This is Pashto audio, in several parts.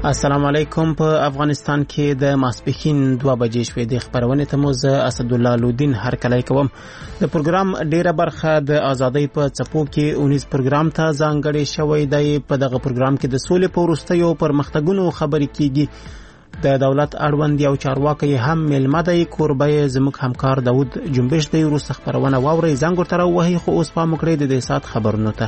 السلام علیکم. په افغانستان کې د ماسپښین 2 بجې شوې د خبرونه ته موز اسد الله لودین هر کله کوم د پروګرام ډیره برخه د ازادۍ په چپو کې 19 پروګرام ته ځانګړی شوی دی. په دغه پروګرام کې د سولې په وروستیو پرمختګونو خبرې کیږي. د دولت اړوند یو چارواکي هم ملمه دی. کوربه زموږ همکار داود جنبش دی. وروسته خبرونه واوري زنګ تر وهي خو اوس په مکړې د دې سات خبرونه ته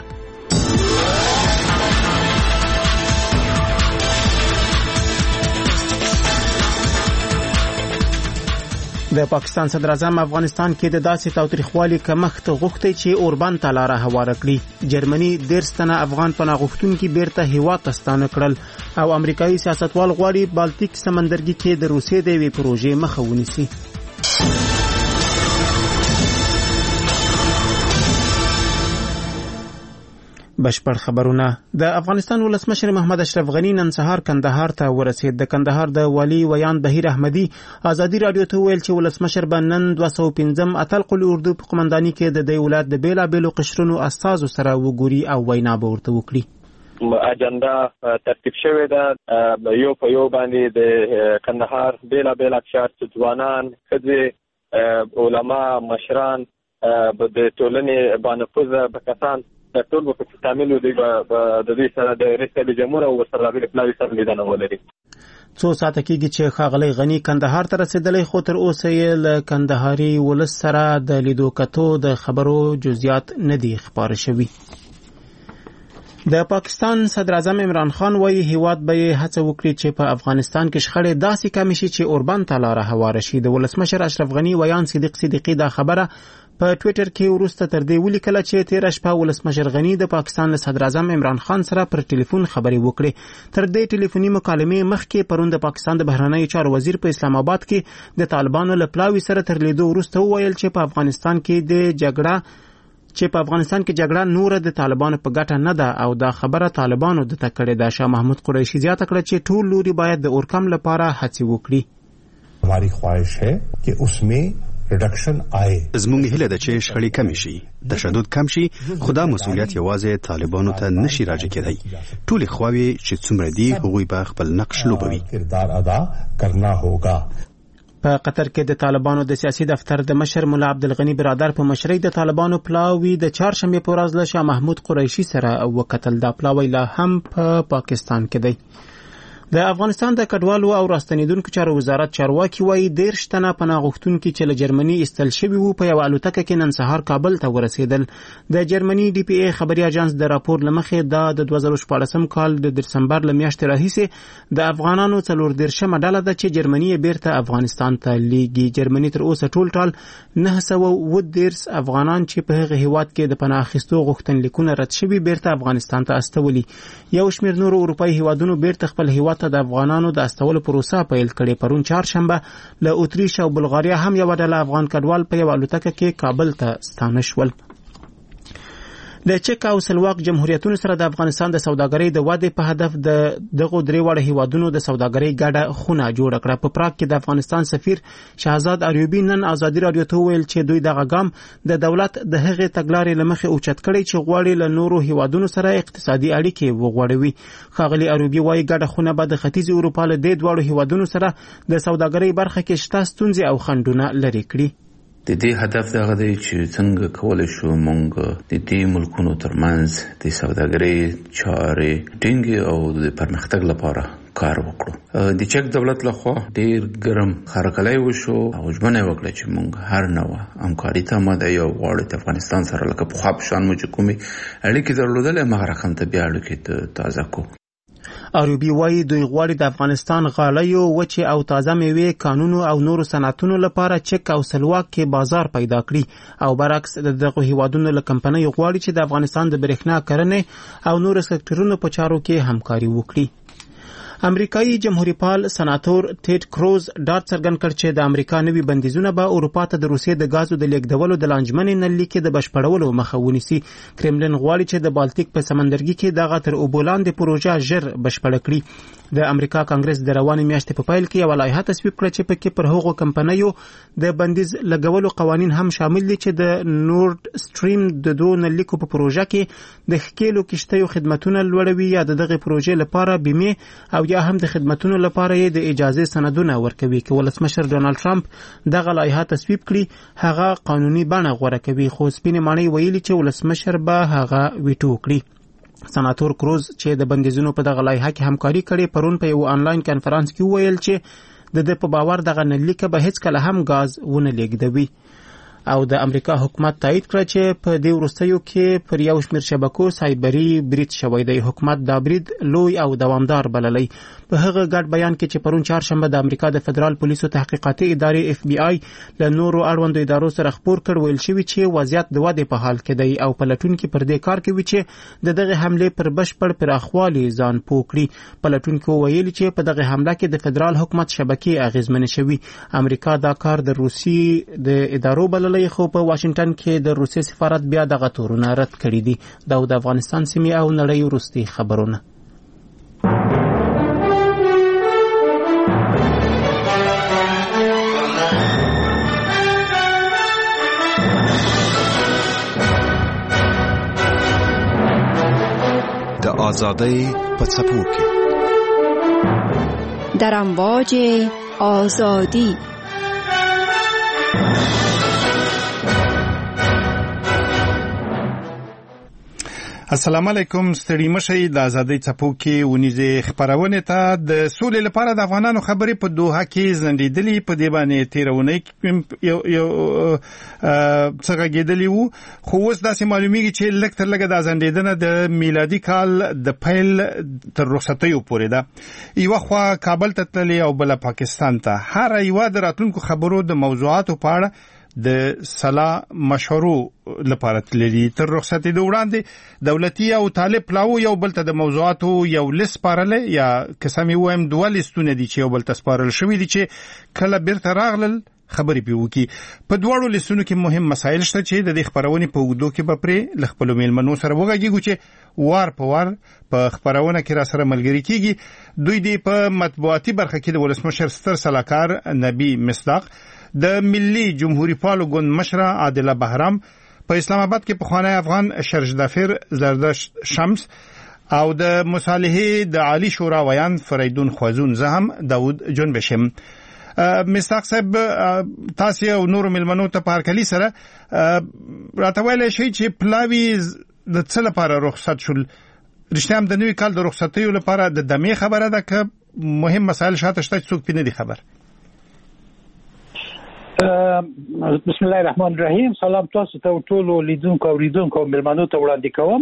د پاکستان صدر اعظم افغانستان کې د داسې تاوتریخوالي کمښت غوښتي چې اوربان ته لاره هواره کړي. جرمني 13 تنه افغان پناه غوښتونکي بیرته هیواد ته ستانه کړل او امریکایي سیاستوال غواړي بالتیک سمندرګي کې د روسیې د یوې پروژې مخه ونیسي. بشپړ خبرونه. د افغانستان ولسمشر محمد اشرف غنی نن سهار کندهار ته ورسید. د کندهار د والی ویان بهیر احمدی ازادي رادیو ته ویل چې ولسمشر به نن 215 اتلق الاردو په قومنداني کې د دې ولایت د بیلابېلو قشرونو استازو سره وګوري او وینا به ورته وکړي. اجنډا ترتیب شوې ده یو په یو باندې د کندهار بیلابېل اقشار ځوانان ښځې علما مشران د ټولنې باندې بکسان ټول په تامل دی د دې سره د رئیس جمهور او سره د پلاوی سره لیدنه ولري. څو ساعت کېږي چې خاغلی غنی کندهار ته رسیدلی خو تر اوسه یې له کندهاري ولس سره د لیدو کتو د خبرو جزئیات نه دي خبر شوي. د پاکستان صدر اعظم عمران خان وايي هیواد به هڅه وکړي چې په افغانستان کې شخړې داسې کم شي چې اوربان ته لاره هواره شي. د ولسمشر اشرف غنی ویان صدیقي دا خبره په ټوئیټر کې ورسته تر دې ولیکله چې 13 شپه ولسمشر غنی د پاکستان له صدر اعظم عمران خان سره پر ټلیفون خبرې وکړې. تر دې ټلیفوني مکالمې مخکې پرون د پاکستان د بهرنیو چارو وزیر په اسلام آباد کې د طالبانو له پلاوی سره تر لیدو وروسته وویل چې په افغانستان کې جګړه نور د طالبانو په ګټه نه ده او دا خبره طالبانو د تکړه د شاه محمود قریشي زیاته کړه چې ټول لوري باید د اورکم لپاره هڅه وکړي. हमारी ख्वाहिश है कि उसमें रिडक्शन आए. زموږ هیله ده چې شخړې کم شي، تشدد کم شي، خدا مسؤلیت یوازې طالبانو ته نشي راځي کېدای. ټول خواوې چې څومره دي هغوی به خپل نقش لوبوي. کردار ادا کرنا ہوگا. په قطر کې د طالبانو د سیاسي دفتر د مشر مولا عبدالغنی برادر په مشرۍ د طالبانو پلاوی د چهارشنبه په ورځ له شاه محمود قریشي سره وکتل. دا پلاوی لا هم په پاکستان کې دی. د افغانستان د کډوالو او راستنیدونکو چارو وزارت چارواکي وايي 13 تنه پناه غوښتونکي چې له جرمني استل شوي وو په یو الوتکه کې نن سهار کابل ته ورسېدل. د جرمني ډي پی ای خبري اژانس د راپور لمخې د 2014 کال د دسمبر له میاشتې راهیسې د افغانانو 14 ډله ده چې جرمني بیرته افغانستان ته لیږي. جرمني تر اوسه ټول 910 افغانان چې په هغه هیواد کې د پناه اخیستو غوښتنلیکونه رد شوي بیرته افغانستان ته استولي. یو شمېر نور اروپایي هیوادونو بیرته خپل هیواد ته د افغانانو د استولو پروسه پیل کړې. پرون چهارشنبه له اتریش او بلغاریا هم یو ډله افغان کډوال په یو الوتکه کې کابل ته ستانه شول. د چک او سلواک جمهوریتونو سره د افغانستان د سوداګرۍ د ودې په هدف دغه درې وړ هیوادونو د سوداګرۍ ګډه خونه جوړ کړه. په پراګ کې د افغانستان سفیر شهزاد ایوبی نن ازادي رادیو ته ویل چې دوی دغه ګام د دولت د هغې تګلارې لمخې اوچت کړي چې غواړي له نورو هیوادونو سره اقتصادي اړیکې وغوړوي. ښاغلي ایوبی وايي ګډه خونه به د ختیځ اروپا له دې دوړو هیوادونو سره د سوداګرۍ برخه کې شته ستونزې او خنډونه لرې کړي. د دې هدف دا دی چې څنګه کولای شو موږ د دې ملکونو ترمنځ د سوداګرۍ چارې ټینګې او د پرمختګ لپاره کار وکړو. د چک دولت لخوا ډیر ګرم خرکلای وشو او ژمنه وکړه چې موږ هر نوع همکاري ته آماده یو غواړو د افغانستان سره لکه په خاپ شان مو چې کومې اړیکې درلودل هغه رقم ته بیا اړیکې تازه کو. ایوبی وايي دوی غواړي د افغانستان غالیو وچې او تازه میوې کانونو او نورو صنعتونو لپاره چک او سلواک کې بازار پیدا کړي او برعکس دغه هیوادونو له کمپنیو غواړي چې د افغانستان د برېښنا کرنې او نورو سکتورونو په چارو کې همکاري وکړي. امریکایي جمهوریت سناتور ټیډ کروز ډاډ څرګند کړ چې د امریکا نوي بندیزونه به اروپا ته د روسیې د غازو د لیږدولو د لانجمنې نلې کې د بشپړولو مخه ونیسي. کرملین غواړي چې د بالتیک په سمندرګي کې دغه تر اوبو لاندې پروژه ژر بشپړه کړي. د امریکا کانګرس د روانې میاشتې په پیل کې یو لایحه تصویب کړه چې پکې پر هغو کمپنیو د بندیز لګولو قوانین هم شامل دي چې د نورد سټریم د 2 نلیکو په پروژه کې د ښکېلو کشتیو خدمتونه لوړوي یا دغه پروژې لپاره بیمه او یا هم د خدماتونو لپاره یې د اجازه سندونه ورکوي. که ولسمشر ډونالد ټرمپ دغه لایحه تصویب کړي هغه قانوني بڼه غوره کوي، خو سپینې ماڼۍ ویلي چې ولسمشر به هغه ویټو کړي. سناتور کروز چې د بندیزونو په دغه لایحه کې همکاري کړې پرون په یو آنلاین کانفرنس کې وویل چې د په باور دغه نلیکه به هیڅ کله هم غاز ونه لیږدوي. او د امریکا حکومت تایید کړ چې په دې وروستیو کې پر یو شمېر شبکو سایبري برید شوی دی. حکومت دا برید لوی او دوامدار بللی. په هغه ګډ بیان کې چې پرون چهارشنبه د امریکا د فدرال پولیسو تحقیقاتي ادارې FBI له نورو اړوندو ادارو سره خبر کړ، ویل شوی چې وضعیت د ودې په حال کې دی او پلټونکي پر دې کار کوي چې د دغه حمله پر بشپړ پراخوالي ځان پوه کړي. پلټونکو ویلي چې په دغه حمله کې د فدرال حکومت شبکې اغیزمن شوي. امریکا دا کار د روسي د ادارو بللی، خو په واشنگټن کې د روسي سفارت بیا دغه تورونه رد کړي دي. دا د افغانستان سیمې او نړۍ وروستي خبرونه. د آزادۍ په څپو کې در امواج آزادی. السلام علیکم، ستړي مشئ. د آزادۍ څپو کې ونیزې خبرونه ته د سولې لپاره د افغانانو خبرې په دوحه کې زندېدلې. په دې باندې تیرونه یو څنګه کېدلی وو، خو اوس داسې معلومیږي چې لږ تر لږه د زندېدنه د میلادي کال د پیل تر رخصتیو پورې ده. یو خوا کابل ته تللی او بل پاکستان ته. هر یو د راتلونکو خبرو د موضوعاتو په اړه د سلا مشورو لپاره تللی. تر رخصتې د وړاندې دولتي او طالب پلاو یو بل ته د موضوعاتو یو لیست سپارلی، یا کسمې وایم دوه لیستونه دي چې یو بل ته سپارل شوي دي چې کله بیرته راغلل خبرې پې وکړي. په دواړو لیستونو کې مهم مسایل شته چې د دې خبرونې په اوږدو کې به پرې له خپلو میلمنو سره وغږیږو چې وار په وار په خبرونه کې را سره ملګري کېږي. دوی دې په مطبوعاتي برخه کې د ولسمشر ستر سلاکار نبی مصداق، د ملي جمهوریت پالو ګوند مشره عادله بهرام، په اسلام آباد کې پخوانی افغان شرجدافر زردش شمس او د مصالحې د عالی شورا ویان فریدون خوازون، زه هم داود جنبشم. مصداق صاحب، تاسو او نور ملمنو ته په هرکلي سره راته ویلی شئ چې پلاوي د څه لپاره رخصت شول؟ رښتیا هم د نوي کال د رخصتیو لپاره د دمې خبره ده که مهم مسایل شاته شته چې څوک پې نه دي خبر؟ بسم الله الرحمن الرحیم. سلام تاسو ته ټول لیدونکو او اوریدونکو ملمنو ته وړاندې کوم.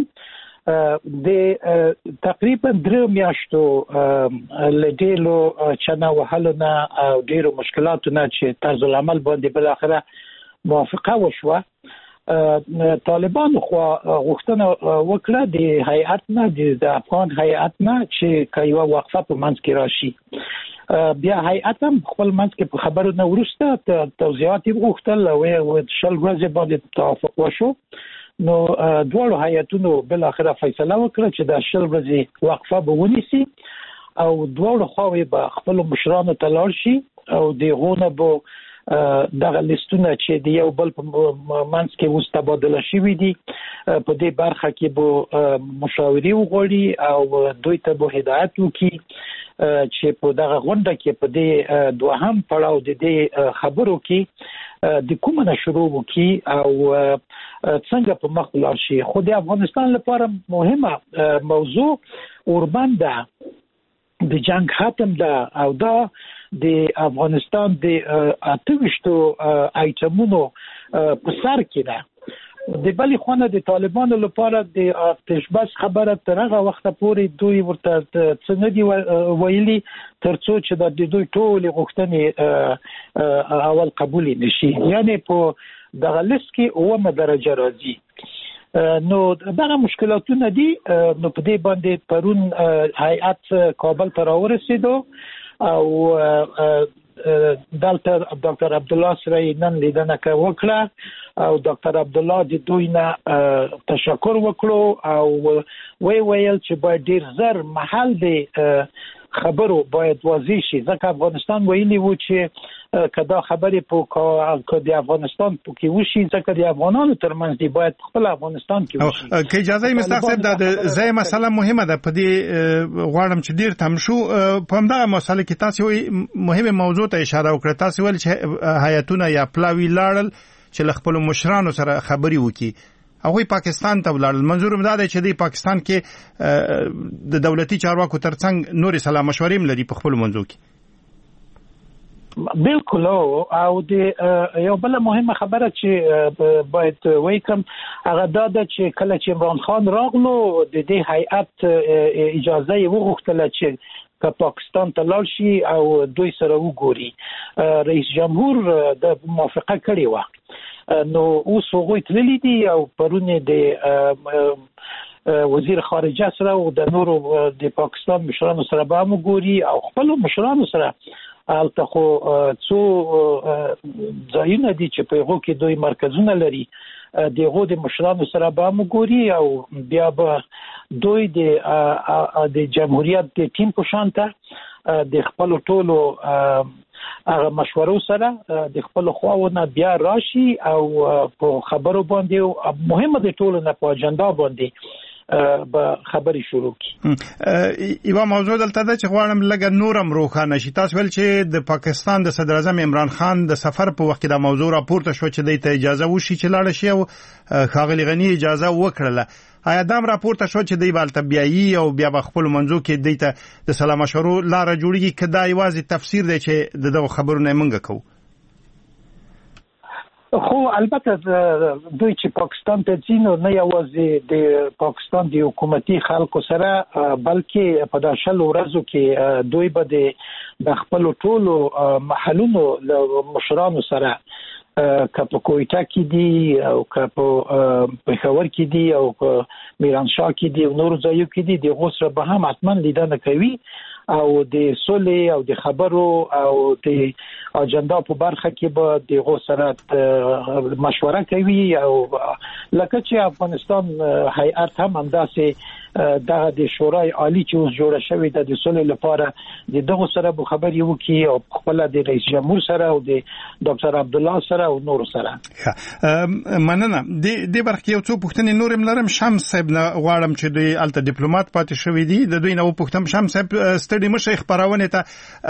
د تقریبا 3 میاشتو لډیلو چنه وهلونه او ډیرو مشکلاتو نه چې طرز العمل باندې بل اخره موافقه وشوه، طالبان خو غوښتنه وکړه د هیئت نه، د افغان هیئت نه، چې کایو وقفه په منځ کې راشي. بیا هیئت هم خپل منځ کې په خبرو نه وروسته توضیحات وغوښتل او شل ورځې باندې توافق وشو. نو دواړو هیئتونو بل اخره فیصله وکړه چې د شل ورځې وقفه به ونیسي او دواړو خواوې به خپل مشرانو ته لاړ شي او دغه به دغه لیستونه چې د یو بل په منځ کې اوس تبادله شوي دي په دې برخه کې به مشاورې وغواړي او دوی ته به هدایت وکړي چې په دغه غونډه کې په دې دوهم پړاو د دې خبرو کې د کومه شروع وکړي او څنګه په مخ لاړ شي. خو د افغانستان لپاره مهمه موضوع اوربند ده، د جنگ ختم ده او دا د افغانستان د 28 آیټمونو په سر کې ده. د بلې خونه د طالبانو لپاره د آتش بس خبره تر هغه وخت پورې دوی ورته څه نه دي ویلي ترڅو چې د دوی ټول غوښتنې اول قبول نشي، یعنی په دغه لیست کې اومه درجه راځي. نو دغه مشکلاتونه دي. نو په دې باندې پرون هیئت کابل ته راورسېدو او دلته ډاکټر عبدالله سره نن لیدنه وکړه او ډاکټر عبدالله د دوی نه تشکر وکړو او ویل چې باید ډیر زر محل د خبرو باید واضح شي ځکه افغانستان ویلي و چې کدا خبرې په د افغانستان کې وشي ځکه د افغانانو ترمنځ دی باید خپل افغانستان کې وشي که اجازه یې مستر صاحب د ځای مسله مهمه ده په دې غواړم چې ډیر تم شو په همدغه مسله کې تاسو مهمه موضوع ته اشاره وکړه تاسو ول چې هیئتونه یا پلاوی لاړل چې خپل مشرانو سره خبري وکړي هغه پاکستان ته ولاړل منظور مې دا دی چې د پاکستان کې د دولتي چارواکو ترڅنګ نور سلا مشورې لري په خپل منځو کې بالکل او د یو بل مهمه خبره چې باید وایکم هغه دا ده چې کله چې عمران خان راغلو د دې هیئت اجازه یې وغوښتله چې که پاکستان ته لاړ شي او دوی سره وګوري رئیس جمهور د موافقه کړې و نو اوس هغوی تللی دي او پرون د وزیر خارجه سره او د نورو د پاکستان مشرانو سره به هم وګوري او خپل مشرانو سره هلته خو څو ځایونه دي چې په هغو کې دوی مرکزونه لري د هغو د مشرانو سره به هم وګوري او بیا به دوی د جمهوریت د ټیم په شان ته د خپل ټولو هغه مشورو سره د خپل خواونه بیا راشي او په خبرو باندې مهمه د ټولو نه په اجنډا باندې به خبري شروع کی یو موضوع دلته ده چې غواړم لږ نورم روښانه شي تاسو ول چې د پاکستان د صدر اعظم عمران خان د سفر په وخت د موضوع راپورته شو چې د اجازه وشي چې لاړ شي او ښاغلي غنی اجازه وکړه آیا دام راپورته شو چې دی بالته بیايي او بیا خپل منځو کې دیته د سلام مشورو لار جوړیږي کدا یوازې تفسیر دی چې دغه خبرونه منګه کوو خو البته دوی چې پاکستان ته ځینو نه یوازې د پاکستان د حکومتي خلکو سره بلکې په داشل ورځو کې دوی به د خپل ټولو محلونو مشرانو سره که په کویټه کې دي او که په پېښور کې دي او په میرانشاه کې دي او نور ځایو کې دي د غوسره به هم حتما لیدنه کوي او د سولې او د خبرو او د اجنډا په برخه کې به د غوسره مشوره کوي او لکه چې افغانستان هیئت هم همداسې د شورای عالی چې اوس جوړه شوې ده د سولې لپاره د دغه سره به خبرې وکړي او خپل د رئیس جمهور سره او د ډاکټر عبد الله سره او نور سره مننه د برخه یو څو پوښتنې نورم لرم شمس صاحب نه غواړم چې دوی الته ډیپلوماټ پاتې شوی دی د دوی نو پوښتم شمس صاحب ستړي مشه خبرونه ته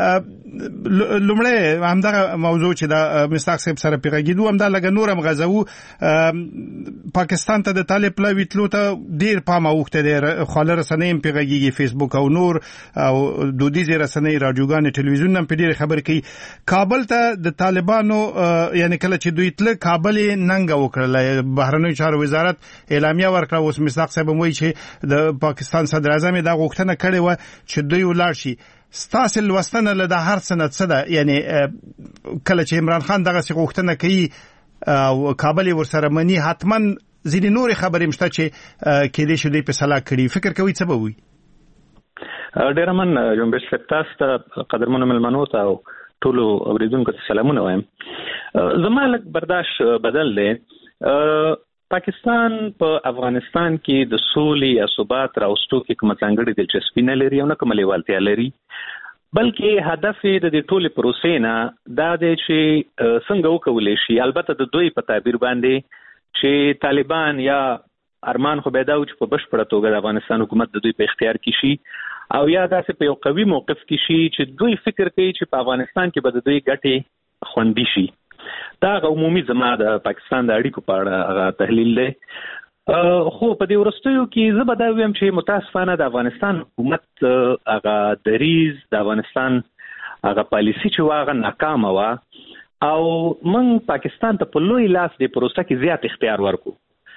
لومړی همدغه موضوع چې د مستاق صاحب سره پیغاګیدو هم دا لګ نورم غزو پاکستان ته د طالب پلاوی تلو ته ډیر پام اوخته دی خاله رسنۍ پیغاګیږي فیسبوک او نور او دودیزه رسنۍ رادیوګان ټلویزیون هم په ډیر خبر کوي کابل ته د طالبانو یعنی کله چې دوی تل کابل ننګ وکړل بهرنیو چارو وزارت اعلامیه ورکړه اوس مستاق صاحب وایي چې د پاکستان صدر اعظم دا غوښتنه کړې و چې دوی ولاړ شي ستاسو لوستنه له د هر سند څه ده یعنی کله چې عمران خان دغه غوښتنه کوي او کابل ورسره مني حتما ځینې نور خبرې مشته چې کې دې شوی په صلاح کړي فکر کوي څه به وي ډیر من جنبش فتاس ته قدرمنو ملمنو ته او ټولو اوریدونکو ته سلامونه وایم زمالک برداشت بدل دی پاکستان په افغانستان کې د سولې یا ثبات راوستو کې کوم څنګه دلچسپي نه لري او نه کوم لیوالتیا لري بلکې هدف د دې ټولې پروسې نه دا دی چې څنګه وکولای شي البته د دوی په تعبیر باندې چې طالبان یا ارمان خو به دا و چې په بشپړه توګه د افغانستان حکومت د دوی په اختیار کې شي او یا داسې په یو قوي موقف کې شي چې دوی فکر کوي چې په افغانستان کې به د دوی ګټې خوندي شي دا عمومي زما د پاکستان د اړیکو په اړه تحلیل دی خو په دې ورستیو کې زه به دا ویم چې متاسفانه د افغانستان حکومت هغه دریز د افغانستان هغه پالیسي چې واغه ناکامه وه او من پاکستان ته په لوی لاس د پروسه کې زیات اختیار ورکو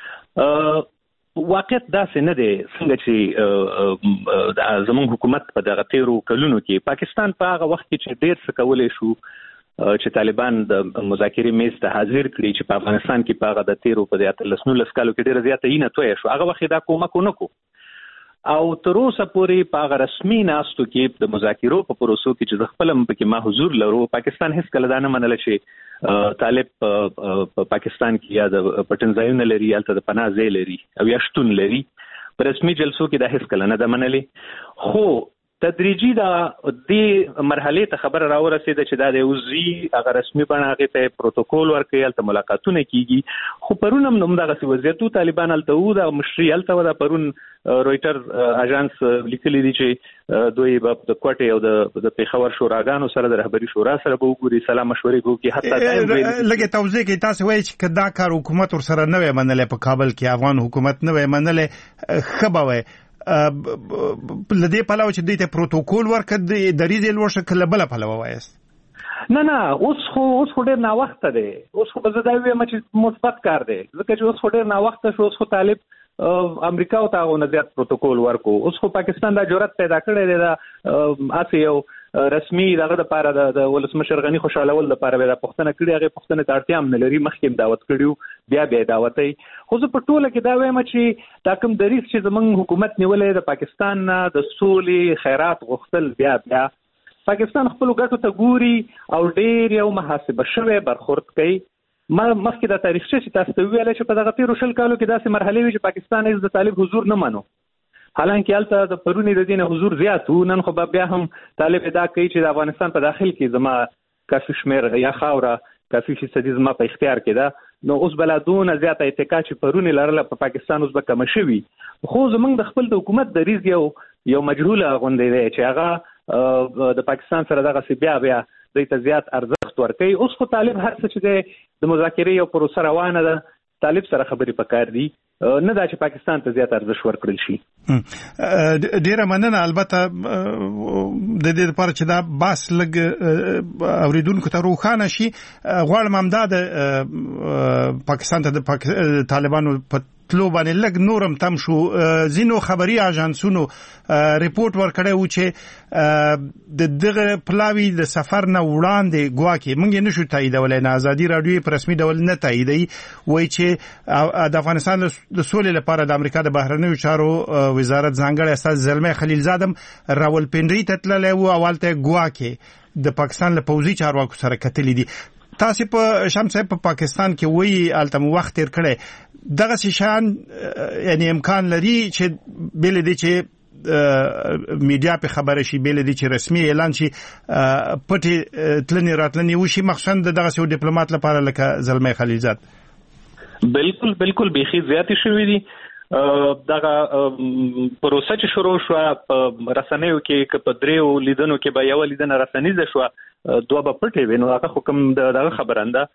واقعیت داسې نه دی څنګه چې زموږ حکومت په دغه تیرو کلونو کې پاکستان په هغه وخت کې چې ډیر څه کولی شو چې طالبان د مذاکرې میز ته حاضر کړي چې په افغانستان کې په هغه د تیرو په 19 کالو کې ډیره زیاته اینه توی شو هغه وخت دا کومک ونکو او تر اوسه پورې په هغه رسمي ناستو کې د مذاکرو په پروسو کې چې د خپل پکې ما حضور لرو پاکستان هیڅ کله دا نه منله چې طالب په پاکستان کې یا د پټن ځایونه لري البته د پناه ځای لري او یا شتون لري په رسمي جلسو کې دا هیڅ کله نه ده منلې خو تدریجي د دې مرحله ته خبر راورسېده چې دا د وزي هغه رسمي بڼه هغه ته پروتوکول ورکړي الته ملاقاتونه کیږي خو پرونم نوم دغه وضعیتو طالبان الته و د مشري الته د پرون رويټر اژانس لیکلي دي چې دوی په د کوټې او د پیښور شوراګانو سره د رهبری شورا سره به وګوري سلام مشورې کوي حتی لکه توضیح کې تاسو وایي چې دا کار حکومت ور سره نه ومنل په کابل کې افغان حکومت نه ومنل خبره لدې پلاو چې دې ته پروتوکول ورکړ د ریزل ورشه کله بل پلاو وایست نه اوس خو ډېر نا وخت دی اوس خو زه دا وایم چې مثبت کار دی ځکه چې اوس خو ډېر نا وخت شو اوس خو طالب امریکا او تاغو نه زیات پروتوکول ورکو اوس خو پاکستان دا جرأت پیدا کړی دی دا اسی یو رسمي دغه د لپاره د ولسمشر غنی خوشاله ول لپاره د پښتنه کړي هغه پښتنه ته اړتیا هم نه لري مخکې دعوت کړیو بیا دعوتای خو زه په ټوله کې دا وایم چې دا کوم دریس چې زمونږ حکومت نیولې د پاکستان نه د سولې خیرات غوښتل بیا پاکستان خپل ګټو ته ګوري او ډېر یو محاسبه شوی برخورد کوي مخکې د تاریخچه چې تاسو ته ویل چې په دغه 13 کالو کې داسې مرحله وي چې پاکستان هیڅ د طالب حضور نه منو حالانکه البته د پرونی د دینه حضور زیات وو نن خو بیا هم طالب ادعا کوي چې د افغانستان په داخل کې زما کافي شمیر یا خاوره کافي فیصدي زما په اختیار کې ده نو اوس بلادون زیاته اتکا چې پرونی لرله په پاکستان اوس به کم شوي خو زمونږ د خپل د حکومت د ریز یو مجهوله غونډې دی چې هغه د پاکستان سره دغه سی بیا د ته زیات ارزښت ورکوي اوس خو طالب هر څه چې د مذاکرې یو پروسه روانه ده طالب سره خبرې پکار دي نه دا چې پاکستان ته زیات ارزښت ورکړل شي ډیره مننه البته د دې لپاره چې دا باس لګ اوریدونکو ته روښانه شي غواړم هم دا د پاکستان ته د طالبانو په تلو باندې لګ نورم تم شو زینو خبري اژانسونو ریپورت ورکړی و چې دغه پلاوی د سفر نه وړاندې ګواکې موږ نشو تاییدولای نه ازادي رادیو په رسمي ډول نه تاییدي وایي چې د افغانستان د سولې لپاره د امریکا د بهرنیو چارو وزارت ځانګړی استاد زلمي خلیلزاده راولپنډي ته تللی و اولته ګواکې د پاکستان له پوځي چارواکو سره کتلې دي تاسو په شمس په پاکستان کې وایي التم وخت تیر کړی دغه شان یعنی امکان لري چې بل دي چې میډیا په خبره شي بل دي چې رسمي اعلان شي پټي تلنی راتلنی وشي مخصوصا دغه سو ډیپلوماټ لپاره لکه زلمي خلیلزاد بالکل بيخي زیاتې شوې دي دغه پروسه چې شروع شو په رسنیو کې په دریو لیدنو کې به یو لیدنه رسنیزه شو دوه په پټي وینو هغه حکم دغه خبرنده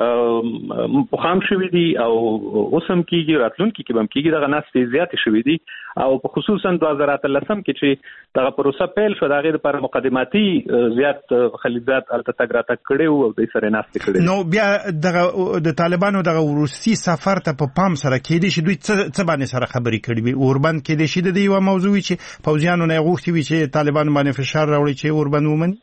په خام شوې دي او اوسم کېږي راتلونکي کې هم کېږي دغه ناس زیات شوې دي او په خصوصا 2013 کې چې دغه پروسه پیل شو دغه لپاره مقدماتي زیات خلیزات التتګراته کړي او د سره ناس کړي نو بیا دغه د طالبانو دغه روسي سفر ته په پام سره کې دي چې دوی څه باندې سره خبرې کړي وي اوربند کې دي چې د یو موضوع چې فوجیانو نه غوښتي وي چې طالبان باندې فشار راوړي چې اوربند ومني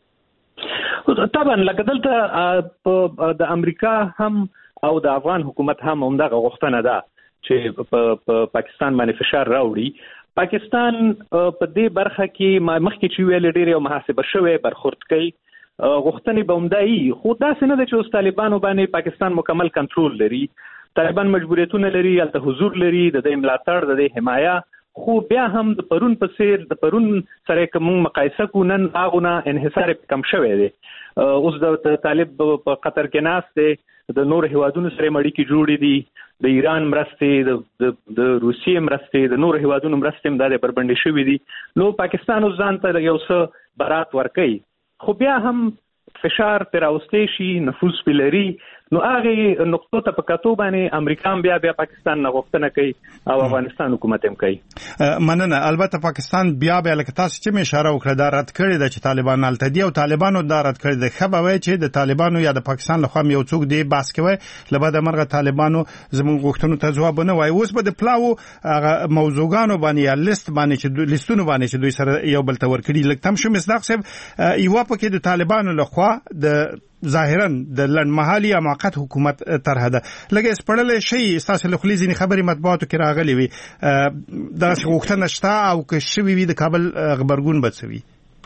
طبعا لکه دلته د امریکا هم او د افغان حکومت هم همدغه غوښتنه ده چې په پاکستان باندې فشار راوړي پاکستان په دې برخه کې مخکې چې ویل ډېر یو محاسبه شوی برخورد کوي غوښتنې به همدایي خو داسې نه ده چې اوس طالبانو باندې پاکستان مکمل کنټرول لري طالبان مجبوریتونه لري الته حضور لري د دې ملاتړ د دې حمایه خو بیا هم د پرون په څیر د پرون سره کوم مقایسه کو نن هغه انحصار کم شوی دی اوس د طالب په قطر کې ناس دی د نور هیوادونو سره مړی کې جوړې دي د ایران مرستې د روسیې مرستې د نور هیوادونو مرستې هم د بربندې شوې دي نو پاکستان اوس ځان ته یو څه برات ورکوي خو بیا هم فشار پر اوستې شي نفوذ پلري نو هغه نقطو ته په کتو باندې امریکا بیا پاکستان نه غوښتنه کوي او افغانستان حکومت هم کوي مننه البته پاکستان بیا لکه تاسو چې اشاره وکړه دا رد کړی د چې طالبان الته دی او طالبانو دا رد کړی د خبره چې د طالبانو یا د پاکستان لخوا یو څوک دی باس کوي لبا د مرغه طالبانو زموږ غوښتنو ته ځواب نه وای اوس به د پلاو موضوعګانو باندې یا لیست باندې چې لیستونو باندې چې دوی سره یو بل ته ورکړي لکه تم شو مصداق صاحب یو پکې د طالبانو لخوا د ظاهرا د لنډمهالي یا موقت حکومت طرح ده لکه سپړل شي اساس له خلیزي خبري مطبوعاتو کې راغلي وي دا غوښتنه شته او که شوي وي د کابل خبرګون بچوي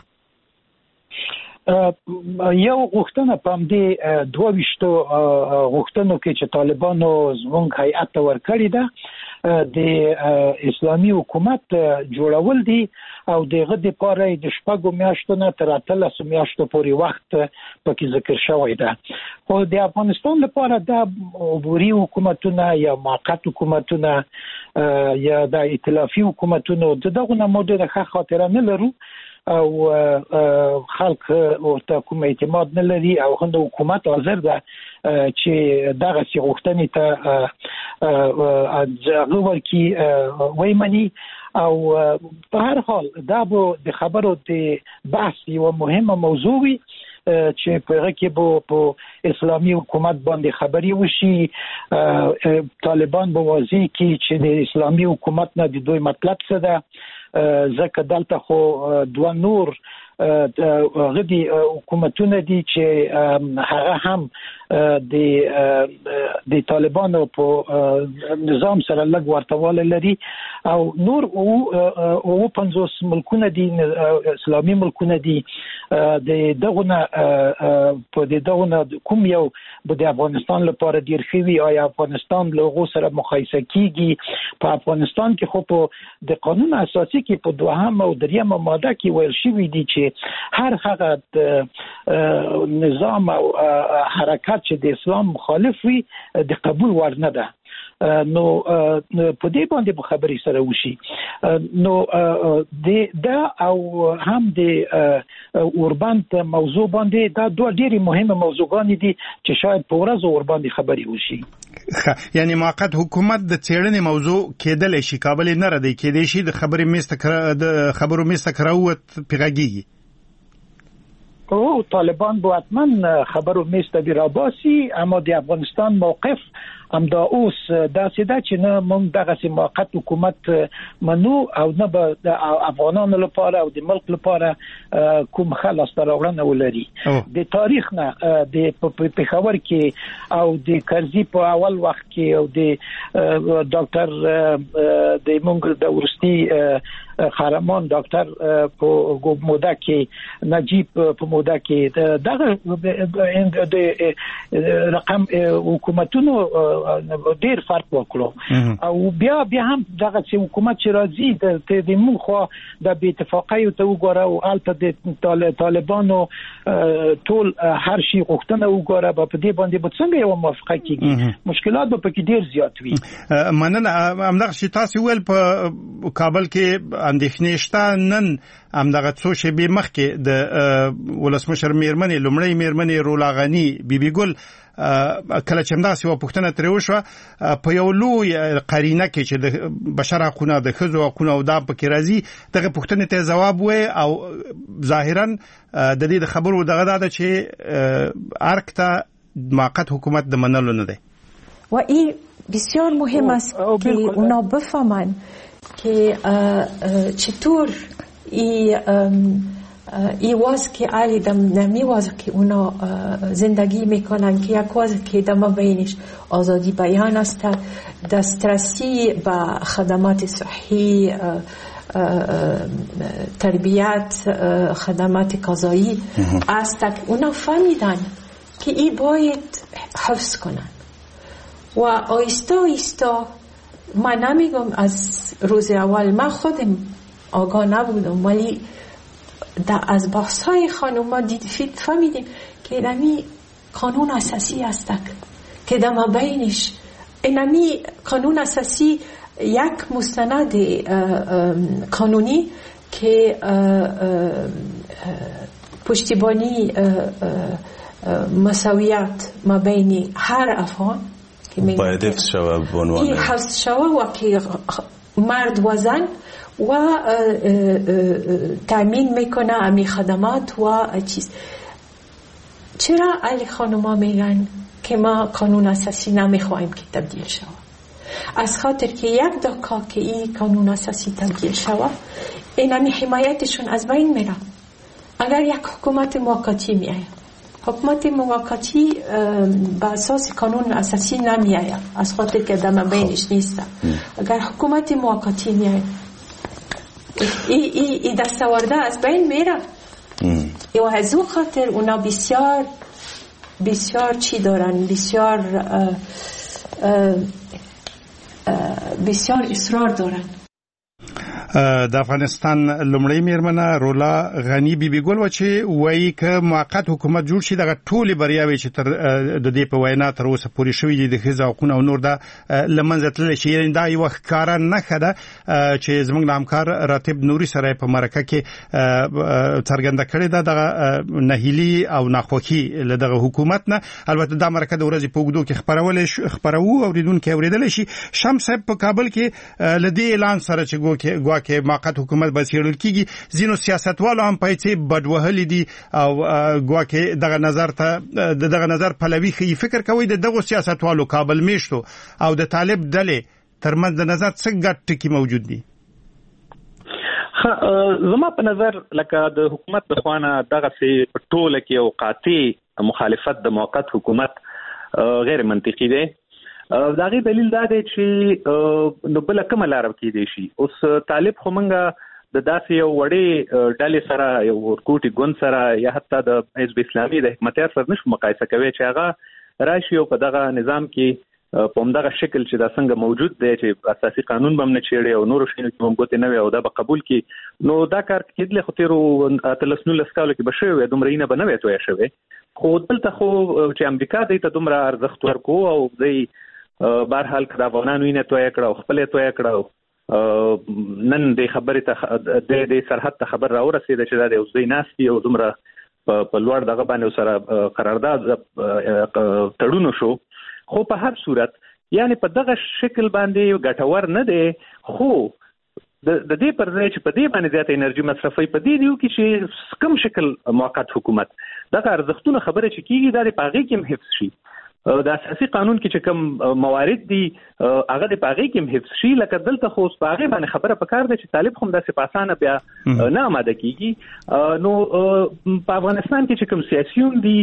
یو غوښتنه په دې 22 غوښتنو کې چې طالبانو زموږ هیئت ورکړی ده د اسلامي حکومت جوړول دي او دغه د پاره د شپږو میاشتو نه تر 13 میاشتو پورې وخت پکې ذکر شوی دی. خو د افغانستان لپاره د عبوري حکومتونه یا موقت حکومتونه یا د ائتلافي حکومتونو دغه نه موده د خاطر نه لرو او خلک ورته کوم اعتماد نه لري او هغه حکومت حاضر ده چې دغه غوښتنې ته ځواب کی وایمني او په هر حال دا به د خبرو د بحث یو مهمه موضوع وي چې په هغه کې په اسلامي حکومت باندې خبري وشي. طالبان به واضح کی چې د اسلامي حکومت نه د دوی مطلب څه ده ځکه دلته خو دوه نور غدي حکومتونه دي چې هغه هم د طالبانو په نظام سره لږ ورتواله لري او نور او 50 ملکونه دي اسلامي ملکونه دي دغه په دغه کوم یو د افغانستان لپاره ډیر خوي او افغانستان له غو سره مقایسه کیږي. په افغانستان کې خو په د قانون اساسي کې په دوهم او دریمه ماده کې ویل شوی دي چې هر هغه نظام او حرکت چې د اسلام مخالف وي د قبول ور نه ده. نو په دې باندې خبرې سره وشي. نو دا او هم د اوربند موضوع باندې دا دوه ډېری مهمه موضوعګان دي چې شاید په ورځ اوربند خبرې وشي. یعنی موقت حکومت د څېړنې موضوع کېدل شي کابل نه ردی کېدې شي د خبرې خبرو مستکراوت پیغاږي او طالبان به حتما خبرو میسته راباسی اما د افغانستان موقف همدا اوس داسې ده چې نه موږ دغه موقت حکومت منو او نه به د افغانانو لپاره او د ملک لپاره کوم خلاص راوړنه ولري. د تاریخ نه د پېښور کې او د کرزي په اول وخت کې او د ډاکټر د موږ د ورستي خارمان ډاکټر په موده کې نجیب په موده کې دغه د رقم حکومتونو ډیر فرق وکړو او بیا هم دغه حکومت چې راځي د مخه د بې اتفاقۍ ته وګوره او البته د طالبانو ټول هر شي غوښتنه وګوره په دې باندې به څنګه یو موافقه کیږي مشکلات به پکې ډیر زیات وي. مننه همدغه شي تاسو ول په کابل کې اندېښنې شته نن همدغه څو شېبې مخکې د ولسمشر میرمنې لومړی میرمنې رولا غنی بیبي ګل کله چې همدغه یو پوښتنه ترې وشوه په یو لوی قرینه کې چې د بشر حقوقو د ښځو حقوقو او د پکې راځي دغه پوښتنې ته جواب وای او ظاهرا د دې د خبرو دغه دا چې ارکتا موقت حکومت د منلو نه دی و این بسیار مهم است که اونا بفهمن که چطور ای واز که علی دم نمیواز که اونا زندگی میکنن که یک واز که دم بینش آزادی بیان است دسترسی به خدمات صحی تربیت خدمات قضایی است که اونا فهمیدن که ای باید حفظ کنن و آیستا آیستا من نمیگم از روز اول من خودم آگاه نبودم ولی از بحث‌های خانوما فهمیدیم که اینمی قانون اساسی است که در مابینش اینمی قانون اساسی یک مستند قانونی که پشتیبانی مساویت مابین هر افغان که باید حفظ شود به عنوان حفظ شود و که مرد و زن و تامین میکنه امی خدمات و چیز. چرا علی خانوما میگن که ما قانون اساسی نمیخوایم که تبدیل شود؟ از خاطر که یک دکا که این قانون اساسی تبدیل شود این امی حمایتشون از بین میره. اگر یک حکومت موقتی میآید حکومت موقتی به اساس قانون اساسی نمیآید از خاطر که دم بینش نیست. اگر حکومت موقتی میآید ای دستاورده از بین میره و از اون خاطر اونا بسیار چی دارن بسیار بسیار اصرار دارن. د افغانستان لومړی میرمنه رولا غنی بیبي ګل و چې وایي که موقت حکومت جوړ شي دغه ټولې بریاوې چې تر د دې په وینا تر اوسه پورې شوې دي د ښځو حقونه او نور د لمنځه تللی شي. یعنې دا یوه ښکاره نښه ده چې زموږ د همکار راتب نوري سره په مرکه کې څرګنده کړې ده دغه نهیلي او ناخوښي له دغه حکومت نه. البته دا مرکه د ورځې په اوږدو کې خپروو اوریدونکي اورېدلی شي. شمس صاحب په کابل کې له دې اعلان سره چې ګواکې موقت حکومت به څېړل کېږي ځینو سیاستوالو هم پیسې بډ وهلي دي او ګواکې دغه نظر پلوي ښیي. فکر کوئ د دغو سیاستوالو کابل میشتو او د طالب ډلې ترمنځ د نظر څه ګډ ټکي موجود دي؟ زما په نظر لکه د حکومت د خوانه دغسې په ټوله کې یو قاطع مخالفت د موقت حکومت غیر منطقي دی. د هغې دلیل دا دی چې نو بله کومه لاره کېدی شي. اوس طالب خو موږ د داسې یو وړې ډلې سره یو ورکوټي ګوند سره یا حتی د حزب اسلامي د حکمتیار سره نشو مقایسه کوي چې هغه راشي او په دغه نظام کې په همدغه شکل چې دا څنګه موجود دی چې اساسي قانون به هم نه چیړي او نورو شیانو کې به هم ګوتې نه وي او دا به قبول کړي، نو دا کار کېدلی خو تېرو 18 کالو کې به شوی وی، دومره یې نه به نه وی تویه شوی. خو دلته خو چې امریکا دی ته دومره ارزښت ورکوو او دی بهرحال که د افغانانو یې نه تویه کړه او خپل یې تویه کړه. نن د خبرې ته د سرحد ته خبر راورسېده چې دا د اوس دی ناست دي او دومره په لوړ دغه باندې سره قرارداد تړون شو. خو په هر صورت یعنی په دغه شکل باندې ګټور نه دی. خو د دې پر ځای چې په دې باندې زیاته انرژي مصرفوي په دې دیو کې چې کوم شکل موقت حکومت دغه ارزښتونه خبره چې کېږي دا د په هغې کې هم حفظ شي. د اساسي قانون کې چې کوم موارد دي هغه د په هغې کې هم حفظ شي. لکه دلته خو اوس په هغې باندې خبره پکار ده چې طالب خو داسې په اسانه بیا نه اماده کېږي. نو په افغانستان کې چې کوم سیاسیون دي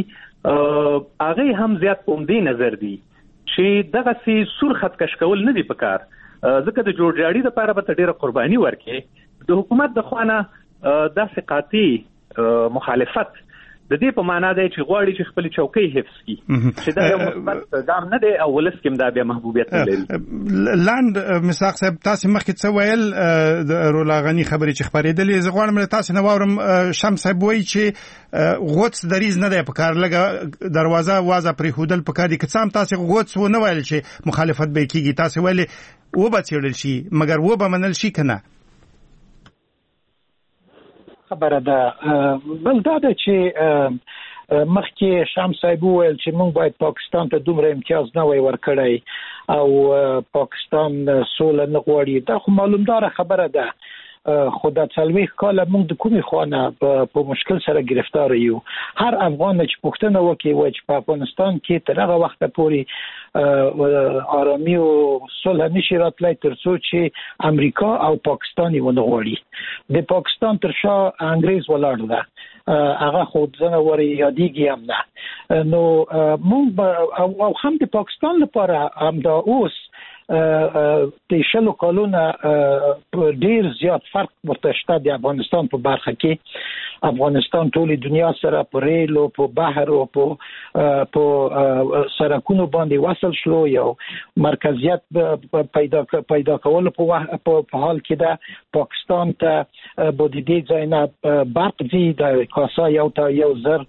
هغې هم زیات په همدې نظر دي چې دغسې سور خط کش کول نه دي پکار، ځکه د جوړجاړي دپاره به ته ډېره قرباني ورکړې. د حکومت د خوا نه داسې قاطع مخالفت د دې په معنا دی چې غواړي چې خپل چوکۍ حفظ کړي چې دا یو مثبت ګام نه دی او ولس کې هم دا بیا محبوبیت نه لري. لاند مصداق صاحب تاسې مخکې څه ویل د رولا غني خبرې چې خپرېدلې، زه غواړم له تاسې نه واورم شمس صاحب وایي چې غوڅ دریځ نه دی پکار، لږه دروازه وازه پرېښودل پکار دي. که څه هم تاسې غوڅ ونه ویل چې مخالفت به یې کېږي، تاسې ویلې وبه څېړل شي مګر وبه منل شي که نه؟ خبره ده بل دا ده چې مخکې شمس صاحب وویل چې موږ باید پاکستان ته دومره امتیاز نه وای ورکړی او پاکستان سوله نه غواړي. دا خو معلومداره خبره ده. خو د 40 کاله موږ د کومې خوا په مشکل سره گرفتار یو. هر افغان چې پوښتنه وکړي و چې په افغانستان کې تر هغه وخته پورې آرامي او صلح نشي راتلی تر څو چې امریکا او پاکستان یې ونه غواړي. د پاکستان تر شا انګریز ولاړ ده، هغه خود زنه وری یادېږي هم نه. نو موږ او هم د پاکستان لپاره هم دا اوس د شلو کالونه ډیر زیات فرق ورته شته د افغانستان په برخه کې. افغانستان ټولې دنیا سره په ریل او په بحر او په سرکونو باندې وصل شلو، یو مرکزیت پیدا کول په حال کې ده. پاکستان ته بودی دی ځای نه برق دی د کاسا یو زر.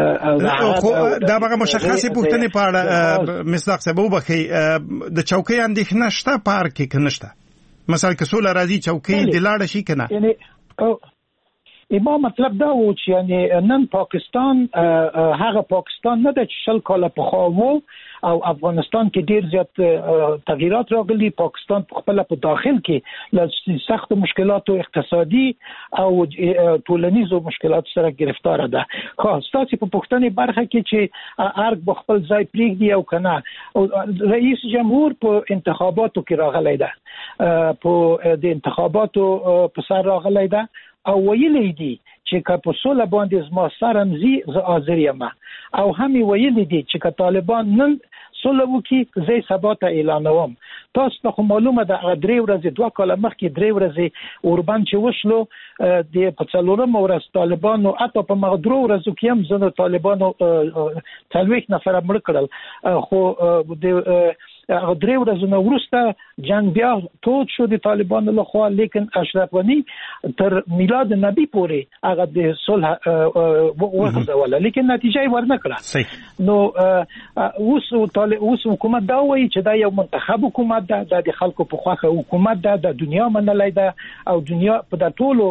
دا هغه مشخصې پوښتنې په اړه مصداق صاحب وبخښئ، د چوکۍ اندېښنه شته پارک کې که نشته؟ مثلا که سوله راځي چوکۍ دې لاړه شي که نه؟ ما مطلب دا و چې یعنی نن پاکستان هغه پاکستان نه ده چې 40 کاله پخوا و او افغانستان کې ډیر زیات تغییرات راغلي. پاکستان په خپل په داخل کې له سخت مشکلاتو اقتصادي او ټولنیزو مشکلاتو سره گرفتار ده. خو تاسو په پښتني برخه کې چې ارګ په خپل ځای پریږدي او کنه رئیس جمهور په انتخاباتو کې راغلی ده، په د انتخاباتو په سر راغلی ده او ویلي دي چې که په سوله باندې زما سرمزي زه حاضر یم، او هم ویلي دي چې که طالبان نن سوله وکړي زه سبا ته اعلانوم. تاسو ته خو معلومه ده 3 ورځې 2 کاله مخکې 3 ورځې اوربان چې وشلو د په 4 ورځ طالبانو اته په مغه 3 ورځو کې هم زنه طالبانو 40 نفر مړ کړل. خو د درې ورځې وروسته جنگ بیا تود شو د طالبانو لخوا، لیکن اشرف غنی تر میلاد نبی پورې هغه د صلح وغوښتله، لیکن نتیجه یې ورنکړه. نو اوس حکومت دا وایي چې دا یو منتخب حکومت ده، د خلکو په خواخه حکومت ده، د دنیا منلای ده او دنیا په د ټولو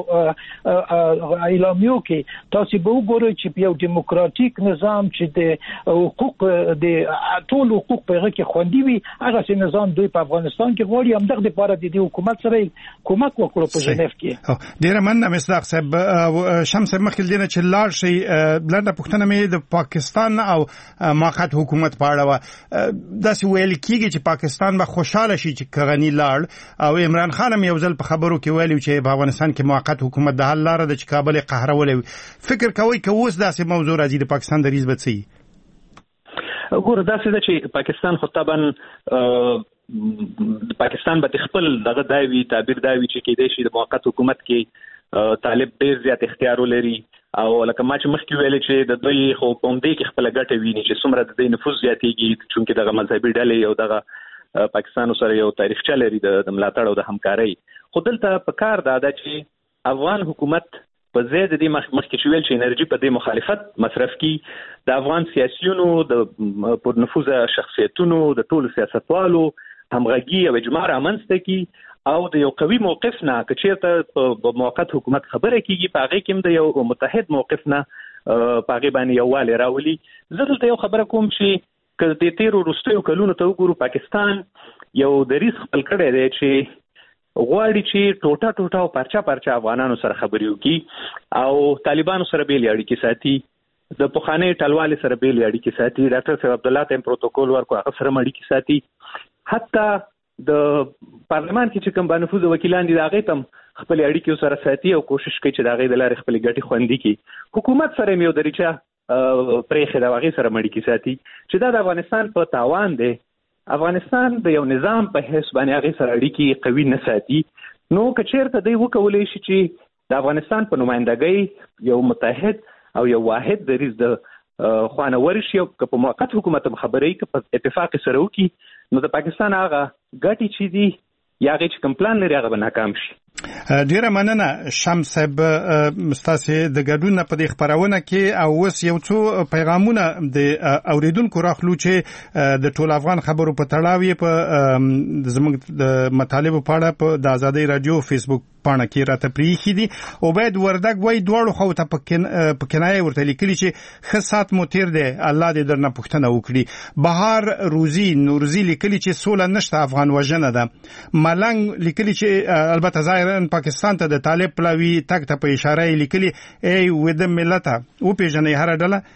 اعلامیو کې تاسو به وګورئ چې یو دیموکراتیک نظام چې د حقوق د ټول حقوق په هغه کې خوندي وي، هغه سي نظام دوی په افغانستان کې غواړي هم دغه لپاره د حکومت سره کومک وکړو په ژنیف کې. ډیر مننه مصداق صاحب. شمس مخکې دینه چې لاړ شي بلنده پښتنه مې د پاکستان او موقت حکومت په اړه داسې ویل کیږي چې پاکستان به خوشاله شي چې غنی لاړ، او عمران خان هم یو ځل په خبرو کې ویلي چې په افغانستان کې موقت حکومت د حل لاره ده چې کابل قهرولې. فکر کوي که اوس داسې موضوع راځي د پاکستان د ریز بچي؟ ګوره داسې ده چې پاکستان خو طبعا پاکستان به خپل دغه داوی تعبیر داوی چې کېدای شي د موقت حکومت کې طالب ډیر زیات اختیار ولري، او لکه ما چې مخکې ویلې چې د دوی خو په همدې کې خپل ګټه ویني چې څومره د دوی نفوذ زیاتېږي، چونکې دغه مذهبي ډلې او دغه پاکستان سره یو تاریخچه لري د ملاتړ او د همکارۍ. خو دلته په کار دا ده چې افغان حکومت په ځای د دې مخکې چې ویل چې انرژي په دې مخالفت مصرف کی، د افغان سیاسيونو د پر نفوذ شخصیتونو د ټولو سیاستوالو همغږي او اجماع رامنځته کی، او د یو قوي موقف نه که چیرته په موقت حکومت خبره کیږي په هغه کې هم د یو متحد موقف نه په هغه باندې یووالی راولي. زه دلته یو خبره کوم چې که د تیرو وروستیو کلونو ته وګورو، پاکستان یو دریځ خپل کړی دی چې غواړي چې ټوټه او پرچا افغانانو سره خبرې وکړي او طالبانو سره بیل اړیکې ساتي، د پخواني ټلوالې سره بیل اړیکې ساتي، ډاکټر صاحب عبد الله ته پروتوکول ورکو هغه سره اړیکې ساتي، حتی د پارلمان کې چې کوم بنفوذ وکیلان دي هغه تم خپل اړیکې سره ساتي او کوشش کوي چې هغه د لارې خپل ګټې خوندي کړي. حکومت سره یو دریچه پرېخه د هغه سره اړیکې ساتي چې دا د افغانستان په تاوان دی. افغانستان د یو نظام په حساب باندې هغه سره اړیکې قوي نه ساتي. نو که چیرته دوی وکولای شي چې د افغانستان په نمائندګۍ یو متحد او یو واحد دریځ د خوانه ورشي او په موقت حکومت خبرې کې په اتفاق سره وکړي، نو د پاکستان هغه ګټې چې دي یا هغه چې کوم پلان لري هغه به ناکام شي. ډیره مننه شمس صاحب ستاسو د ګډون په دې خبرونه کې، او اوس یو څو پیغامونه د اوریدونکو راخلو چې د ټول افغان خبرو په تړاو په زموږ د مطالبه په اړه په د ازادي رادیو فیسبوک پاڼه کې راته پریخي دي. عبید وردګ وای دواړو خو ته په کنایه ورته لیکلي چې خصات مو تیر دی، الله دې درنه پوښتنه وکړي. بهار روزي نورزي لیکلي چې سوله نشته، افغان وژنه ده. ملنګ لیکلي چې البته ظاهرا پاکستان ته د طالب پلاوی تک ته په اشاره لیکلي ای ود ملت او پیژنې هر ډله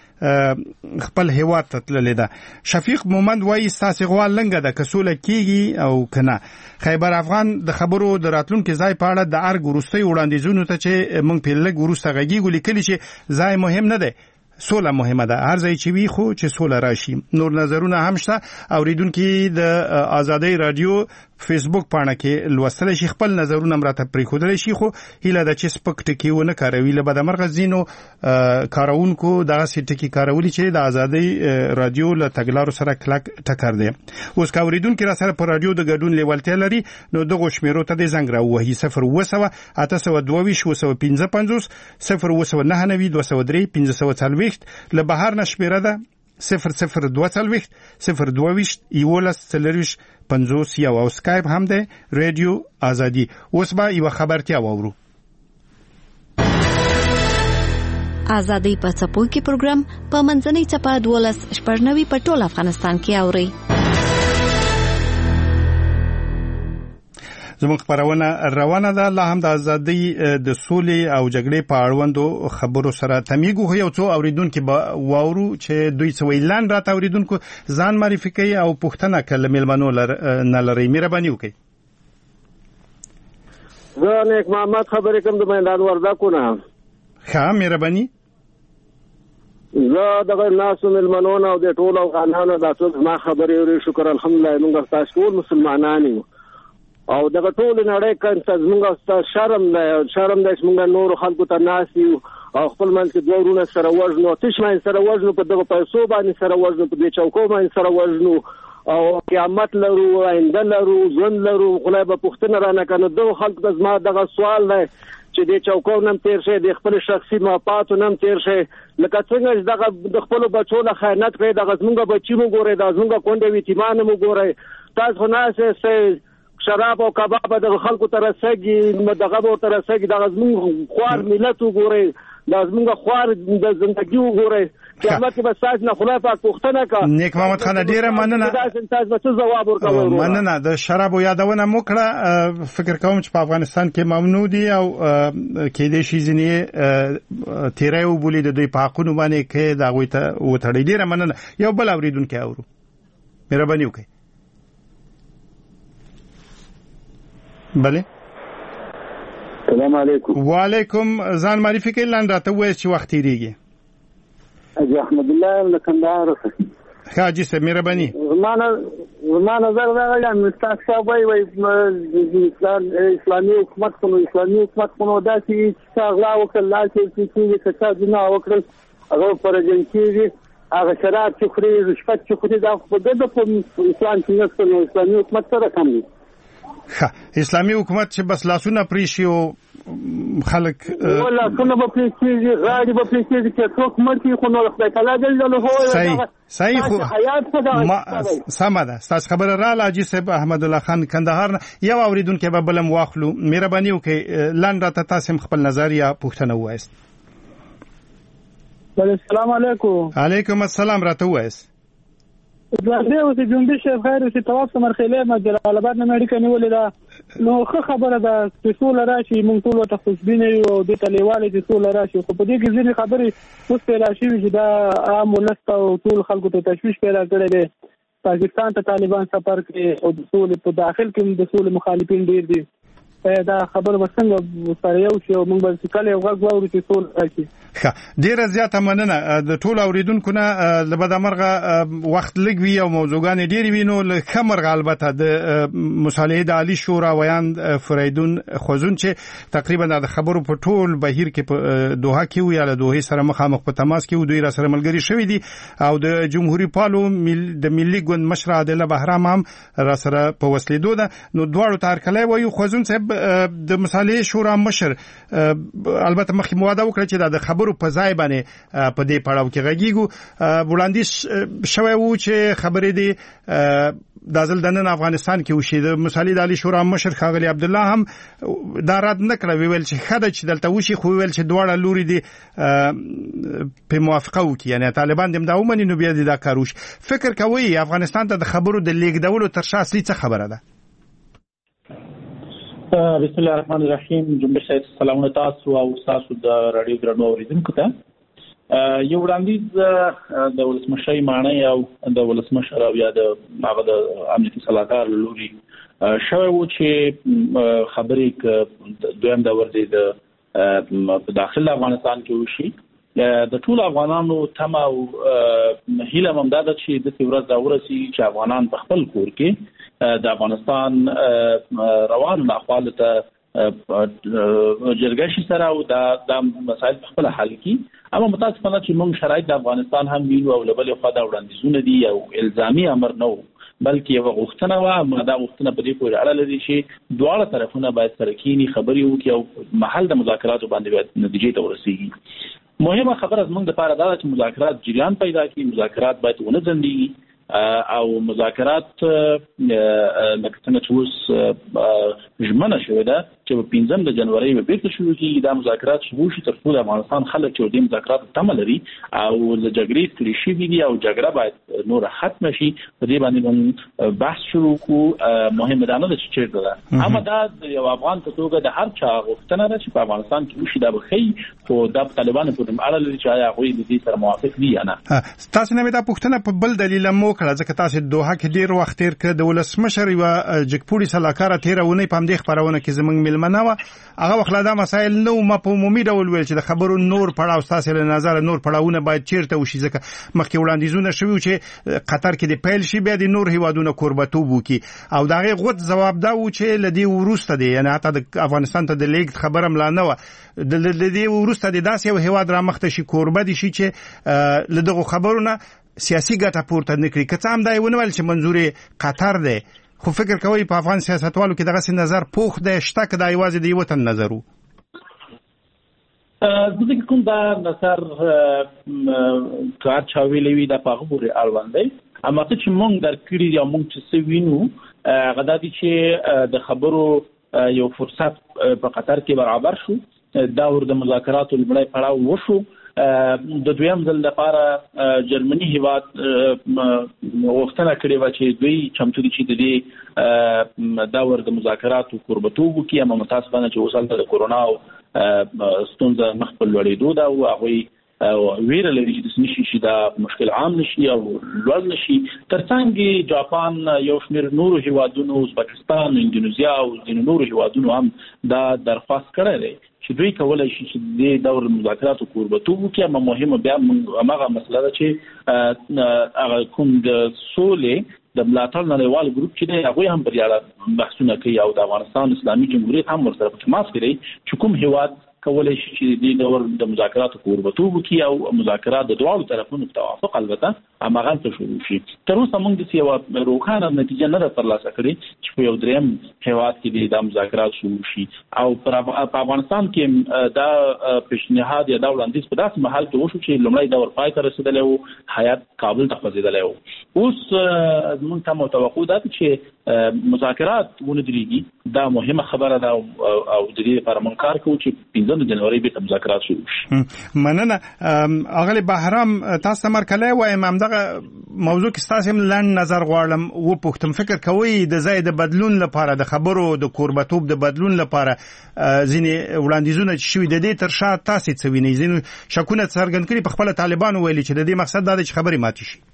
خپل هیواد ته تللی ده. شفیق مومند وایي ستاسو غوا لنګه ده کسوله کیږي او کنه. خیبر افغان د خبرو د راتلونکو ځای په اړه د ارګ وروستي وړاندیزونو ته چې موږ په لګ وروسته غږیږو لیکلي چې ځای مهم نه ده، سوله مهمه ده، هر ځای چې وي خو چې سوله راشي. نور نظرونه هم شته، اوریدونکو د آزادۍ رادیو فیسبوک پاڼه کې لوستل شي، خپل نظرونه مراته پریښودل شي، خو هیله ده چې سپک ټکی ونه کاروي. له بده مرغه ځینو کارونکو دغه ټکی کارولي چې د آزادۍ رادیو له تګلارو سره کلک ټکر دی. اوس کا اوریدونکو را سره په رادیو د ګډون لیوالتیا لري، نو دغه شمیرو ته د زنګ راوهي 0 822 0 203 540 له بهر نشمیره ده 002 022 11 50 او سکایپ هم ده رادیو آزادی. اوس به یو خبرتیا وورو. آزادی په څپو کې پروګرام په منځنۍ چپه 12 شپږنوي په ټول افغانستان کې اوري. زموږ خبرونه روانه ده، لا هم د ازادۍ د سولې او جګړې په اړوندو خبرو سره تمیګو. یو څو اوریدونکو به واورو چې دوی څه ویلان راته اوریدونکو ځان معرفي کوي او پوښتنه کوي ملمنو نه لري. مهرباني وکړئ. زه نیک محمد خبرې کوم د میدان وردګو نه. ښه مهرباني. زه دغه ناسو ملمنو او د ټولو افغانانو د ټول ما خبرې ورې شکر الحمدلله موږ تاسو ټول مسلمانان یو او دغه ټول نړۍ کې موږ شرم د موږ نور خلکو ته ناسي او خپل منځ کې دوه ورونه سره وژنو، تش باندې سره وژنو، په دغه پیسو باندې سره وژنو، په دې چوکو باندې سره وژنو او قیامت لرو آینده لرو ژوند لرو خدای به پوښتنه رانه کنه دغه خلک د زما دغه سوال دی چې د چوکو نم تیر شي د خپل شخصي مفاداتو نم تیر شي لکه څنګه چې دغه د خپل بچو له خیانت کوي دغه زمونږ بچي مو ګوري دا زمونږ کونډه یتیمان مو ګوري تاسو نه سه شراب او کباب د خلکو ترسګي دغه به ترسګي دغه زمونږ خوار ملت وګوري دا زمونږ خوار د ژوندۍ وګوري قیامت کې بس تاسو نه خدای پاک پوښتنه کا نیک محمد خان ډیره مننه تاسو به جواب ورکوئ مننه د شراب یادونه موکړه فکر کوم چې په افغانستان کې ممنوع دي او کې دې شي ځنی تیرې وبولي د دوی په حقونو باندې کې دا غوي ته وټړي ډیره مننه یو بل اوریدونکو اورو مهرباني وکړئ بله السلام علیکم وعلیکم ځان معرفي کړئ لاندې راته وایي چې وخت تیریږي حاجی احمد الله له کندهار حاجی صاحب مهرباني زما نظر دا غواړم مستاق صاحب وایي اسلامي حکومت کوم داسې چې غلا وکړل چې څه نه وکړل هغه پرځن کېږي هغه شراب چې خوري رشوت چې خوري دا په دغه اسلام کې نشته نو اسلامي حکومت سره کم دي اسلامي حکومت چې بس لاسونه پریشي او خلک ولا څنګه به پریشي غاړي به پریشي چې څوک مرتي خو نو خدای تعالی دې له هو صحیح خو سمه ده تاسو خبره را لاجی صاحب احمد الله خان کندهار یو اوریدونکو به بلم واخلو مهرباني وکړئ لاندې تاسو خپل نظر یا پوښتنه وایست السلام علیکم علیکم السلام راته وایست زه اوس جنبش خیر اوس توافق مرخله ما جلال آباد نه اړیکه نیولې ده نو خبره ده چې ټول راشي مونږ ټول ته خوشبینه یو د تلیواله د ټول راشي خو په دې کې ځینې خبرې اوس پیدا شوې چې دا عام ولست او ټول خلکو ته تشویش پیدا کړی دی پاکستان ته طالبان سفر کوي او د ټول په داخل کې د ټول مخالفین ډیر دي دا خبر وسنګ سره یو شی موږ به کله یو غږ واورو چې ټول راشي ډیره زیاته مننه د ټول اوریدونکو نه لبدا مرغه وخت لګوي او موضوعګان ډیر وینو لکه مرغه البته د مصالحه د عالی شورا ویان فریدون خوزون چې تقریبا د خبرو په ټول بهیر کې په دوحه کې وی له دوحه سره مخامخ په تماس کې دوی را سره ملګری شوی دي او د جمهوریت پالو د ملي ګوند مشر عادل بهرام هم را سره په وسلیدو ده نو دواړو تارکلای وایو خوزون صاحب د مصالحه شورا مشر البته مخکې مواده وکړه چې د خبرو په ځای باندې په دې پړاو کې غږیږو وړاندیز شوی وو چې خبرې دي د ځل د نن افغانستان کې وشي د مصالحه د عالی شورا مشر ښاغلی عبد الله هم دا رد نکړه ویل چې خدای چې دلته وشي خو ویل چې دواړه لوري دي په موافقه وکړي یعنی طالبان دم دا ومني نو بیا دا کاروش فکر کوي افغانستان ته د خبرو د لیږدولو تر شا اصلي څه خبره ده بسم الله الرحمن الرحیم جنبش سلامونه تاسو او تاسو د رادیو درنو اوریدونکو ته یو وړاندیز د ولسمشر معنی او د ولسمشر او یا د هغه د امنیتي صلاحکار لوري شوی و چې خبرې دویم د ورته د داخل افغانستان کې وشي د ټول افغانانو تمه او هیله ممداده چې د ورځ دا ورسي چې افغانان په خپل کور کې د افغانستان روان احوال ته جرګه سره او د مسایل خپل حل کی اما متاسفانه چې موږ شرایط د افغانستان هم وینو او لبل خو دا وړاندیزونه دي او الزامي امر نه بلکې یو غوښتنه و ما دا غوښتنه په دې پورې اړه لري چې دواړه طرفونه باید سره کینی خبرې وکړي او محل د مذاکراتو باندې نتیجې ته ورسیږي مهمه خبره زموږ د لپاره دا چې مذاکرات جریان پیدا کړي مذاکرات باید ونه ځنډي او مذاکرات لکه څنګه چې اوس ژمنه شوې ده چې په 15 د جنوري به بیرته شروع کیږي دا مذاکرات شروع شي تر څو د افغانستان خلک چې د مذاکرات تمه لري او د جګړې کلی شي دي او جګړه باید نور ختم شي په دې باندې بحث شروع کو مهمه ده نه چې چیرته ده اما دا یو افغان ته توګه د هر چا غوښتنه ده چې په افغانستان کې وشي دا به خي خو د طالبانو په اړه لري چې آیا غوي د دې سره موافق دي یا نه تاسو نه دا پوښتنه په بل دلیل مو کړه ځکه تاسو دوه کې ډیر وخت تیر کړ د ولسمشر یو جګپوري صلاحکار تیرونه په همدې خبرونه کې زمنګ ملمنه و هغه وخت دا مسائل نو ما په عمومي ډول ویل چې د خبرو نور پړاو تاسو له نظر نور پړاوونه باید چیرته وشي ځکه مخکې وړاندیزونه شوی چې قطر کې د پیل شي بیا د نور هیوادونو قربتوب وکي او دغه غوت جواب دا و چې لدی ورسته دی یعنی حتی د افغانستان ته د لیګ خبره ملانه و د دې ورسته د داسې یو هیواد را مخته شي قربت شي چې لدغه خبرونه سیاسي ګټه پورته نه کړي. که څه هم دا ونه ویل چې منظور قطر دی، خو فکر کوي په افغان سیاستوالو کې دغه نظر پوخ دی شته که دا یوازې د یو تن نظر وو؟ زه کوم دا نظر کار چا ویلې وي دا په هغه پورې اړوند دی. اما څه چې مونږ درکړي یا مونږ چې څه وینو هغه دا دي چې د خبرو یو فرصت په قطر کې برابر شو. دا ور د مذاکراتو لومړی پړاو وشو. د دویم ځل لپاره جرمني هیواد غوښتنه کړې و چې دوی چمتو دي چې د دې دا ور د مذاکراتو قربتوب وکړي. اما متاسفانه چې اوس د کورونا او ستونزه مخ په لوړېدو دا او هغه ویره لري چې د نشي شي دا مشکل عام نشي او لوړ نشي. ترڅنګ جاپان یو شمېر نورو هیوادونو ازبکستان اندونیزیا او د نورو هیوادونو هم دا درخواست کړی دی چې دوی کولای شي چې د دور مذاکراتو قربتوب وکړي. اما مهمه بیا هغه مسله ده چې هغه کوم د سولې د ملاتړ نړیوال ګروپ چې دی هغه هم بریاله بحثونه کوي او د افغانستان اسلامي جمهوریت هم ورسره په تماس کې دی چې کوم هیواد کولای شي چې د دور د مذاکراتو قربتوب وکړي او مذاکرات د دواړو طرفونو په توافق البته هماغه ته شروع شي. تر اوسه موږ د یو روښانه نتیجه نه ترلاسه کړې چې په یو دریم هیواد کې د مذاکرات شروع شي او په افغانستان کې دا پیشنهاد یا دا وړاندیز په داسې محل کې وشو چې لومړی دور پای ته رسېدلی و، هیات کابل ته خوځېدلی و. اوس موږ ته متوقع ده چې مذاکرات ونه درېږي. دا مهمه خبره ده او د دې لپاره موږ کار کوو چې 15 جنوري به مذاکرات شروع شي. مننه. اغلی بهرام تاسو مرکله وایم همدغه موضوع کې تاسو هم لاندې نظر غواړم و پوښتم فکر کوئ د ځای د بدلون لپاره د خبرو د قربتوب د بدلون لپاره ځینې وړاندیزونه چې شوي د دې تر شا تاسو څه وینئ؟ ځینې شکونه څرګند کړي په خپل طالبانو ویلي چې د دې مقصد دا دی چې خبرې ماتې شي.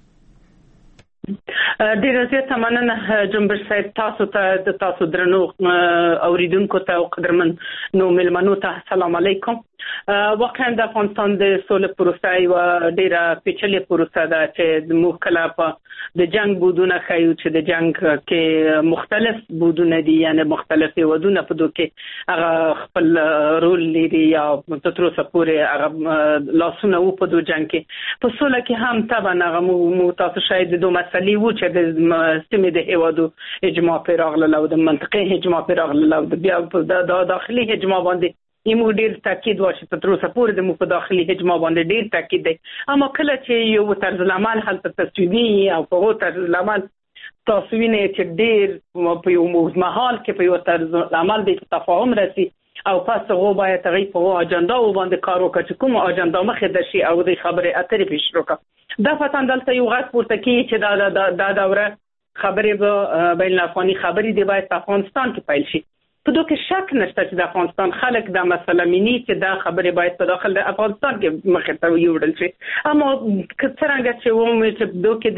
ډیره زیاته مننه جنبش صاحب، تاسو ته د تاسو درنو اوریدونکو ته او قدرمن نو ملمنو ته السلام علیکم. واقعا د افغانستان د سولې پروسه یو ډیره پیچلې پروسه ده چې موږ کله په د جنگ بودونه خایو چې د جنگ کې مختلف بودونه دي، یعنی مختلف ودونه په دوه کې هغه خپل رول لري یا تر اوسه پورې هغه لاسونه و په دوه جنگ کې. په سولې کې هم طبعا هغه مو تاسو شاید د دوه مسلې و چې د سیمې د هیوادو اجماع پیراغله او د منطقې اجماع پیراغله او بیا د داخلي اجماع باندې ایمو ډیر تاکید واشه تر اوسه پورې د مو په داخلي اجماع باندې ډیر تاکید دی. اما کله چې یو طرز العمل هلته تصویبي او په طرز العمل تاسو وینئ چې ډیر په یو مهال کې په یو طرز العمل د تفاهم راسي او پس هغه باید غي په اجنډا باندې کار وکړي چې کوم اجنډا مخه د شي او د خبره اترې پیش وکړه. دا فتن دلته یو غږ پورته کوي چې دا دوره خبرې به بین الافغاني خبرې دی باید په افغانستان کې پیل شي. په دوه کې شک نشته چې د افغانستان خلک دا مسله مینی چې دا خبرې باید په داخل د افغانستان کې مخه ته وړل شي. اما څنګه چې ومه چې دوه کې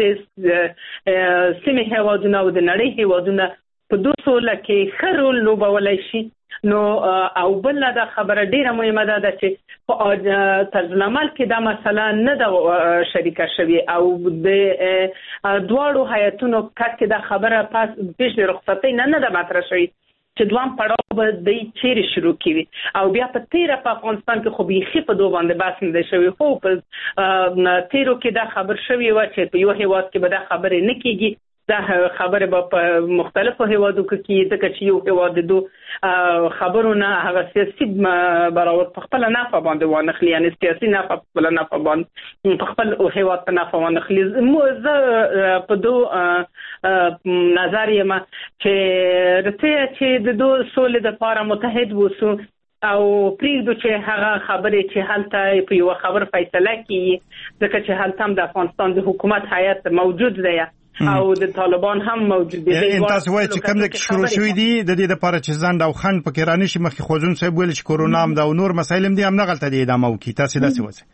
د سیمې هیوادونه او د نړۍ هیوادونه په دوه سوله کې خرول لوبولای شي نو او بل دا خبره ډیره مهمه ده چې په ترجمال کې دا مسله نه ده شریکه شوی او د دواړو هیئتونو کې دا خبره پاس پیش رخصتۍ نه ده مطرح شوی چې دوام پړاو به د چیرې شروع کیږي او بیا په تیره په افغانستان کې خو بیخي په دوه باندې بحث نه شوی. خو په تیرو کې دا خبر شوی و چې په یو هیواد کې به دا خبرې نه کیږي، دا خبره به په مختلفو هیوادو کې ځکه چې یو هیواد د دوه خبرونه هغه سیاسي براوت په خپل نافع باندې ونخلي، یعنی سیاسي نافع په خپل نافع باندې په خپل هیواد په نافع ونخلي. زه په دوه نظر یم چې رته چې د دوه سولې لپاره متحد وسو او پریږدو چې هغه خبرې چې هلته په یو خبر فیصله کیږي ځکه چې هلته هم د افغانستان د حکومت هیئت موجود دی او د طالبان هم موجود دي. تاسو وایئ چې کوم د شروع شوی دي د دې لپاره چې ځند او خند پکې رانشي مخکې خوځون صاحب ویل چې کورونا هم دا او نور مسایل هم دي هم نغلطه دي ادامه وکړي. تاسو داسې وایئ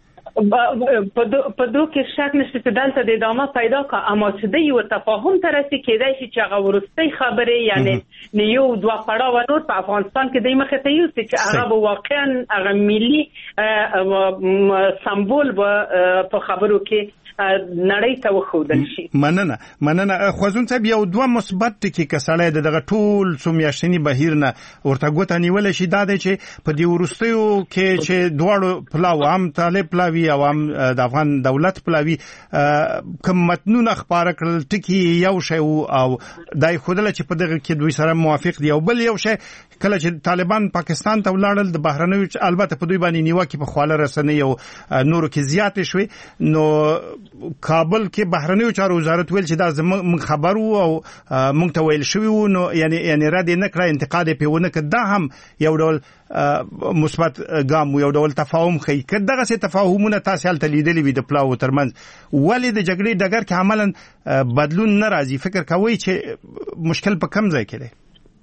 په دوه کې شک نشته چې دلته د ادامه پیدا کا اما چې د یو تفاهم تر رسي کېدای شي چې هغه ورستۍ خبرې یعنی یو دوه پړاو نور په افغانستان کې د مخه ته یو چې هغه واقعا هغه ملي سمبول په خبرو کې نړۍ ته وښودل شي. مننه خوازون صاحب، یو دوه مثبت ټکي کسړی دغه ټول څو میاشتنی بهیر نه ورته ګوته نیول شي دا دی چې په دې ورستیو کې چې دواړو پلاو هم طالب پلاوي او هم د افغان دولت پلاوي کوم متنونه خبره کړل ټکي یو شی او دای خودله چې په دغه کې دوی سره موافق دي، او بل یو شی کله چې طالبان پاکستان ته ولاړل د بهرنیو البته په دوی باندې نیوکه په خواله رسنۍ او نورو کې زیات شوي، نو کابل کې بهرنیو چارو وزارت ویل چې دا زموږ خبر وو او موږ ته ویل شوی وو، نو یعنی رد نه کړ، انتقاد یې پیونه کړ. دا هم یو ډول مثبت ګام، یو ډول تفاهم خي کړه. دغه څه تفاهمونه تاسو هلته لیدلې وي د پلاو ترمنځ، ولې د جګړې ډګر کې عملاً بدلون نه راځي؟ فکر کوي چې مشکل په کم ځای کې دی؟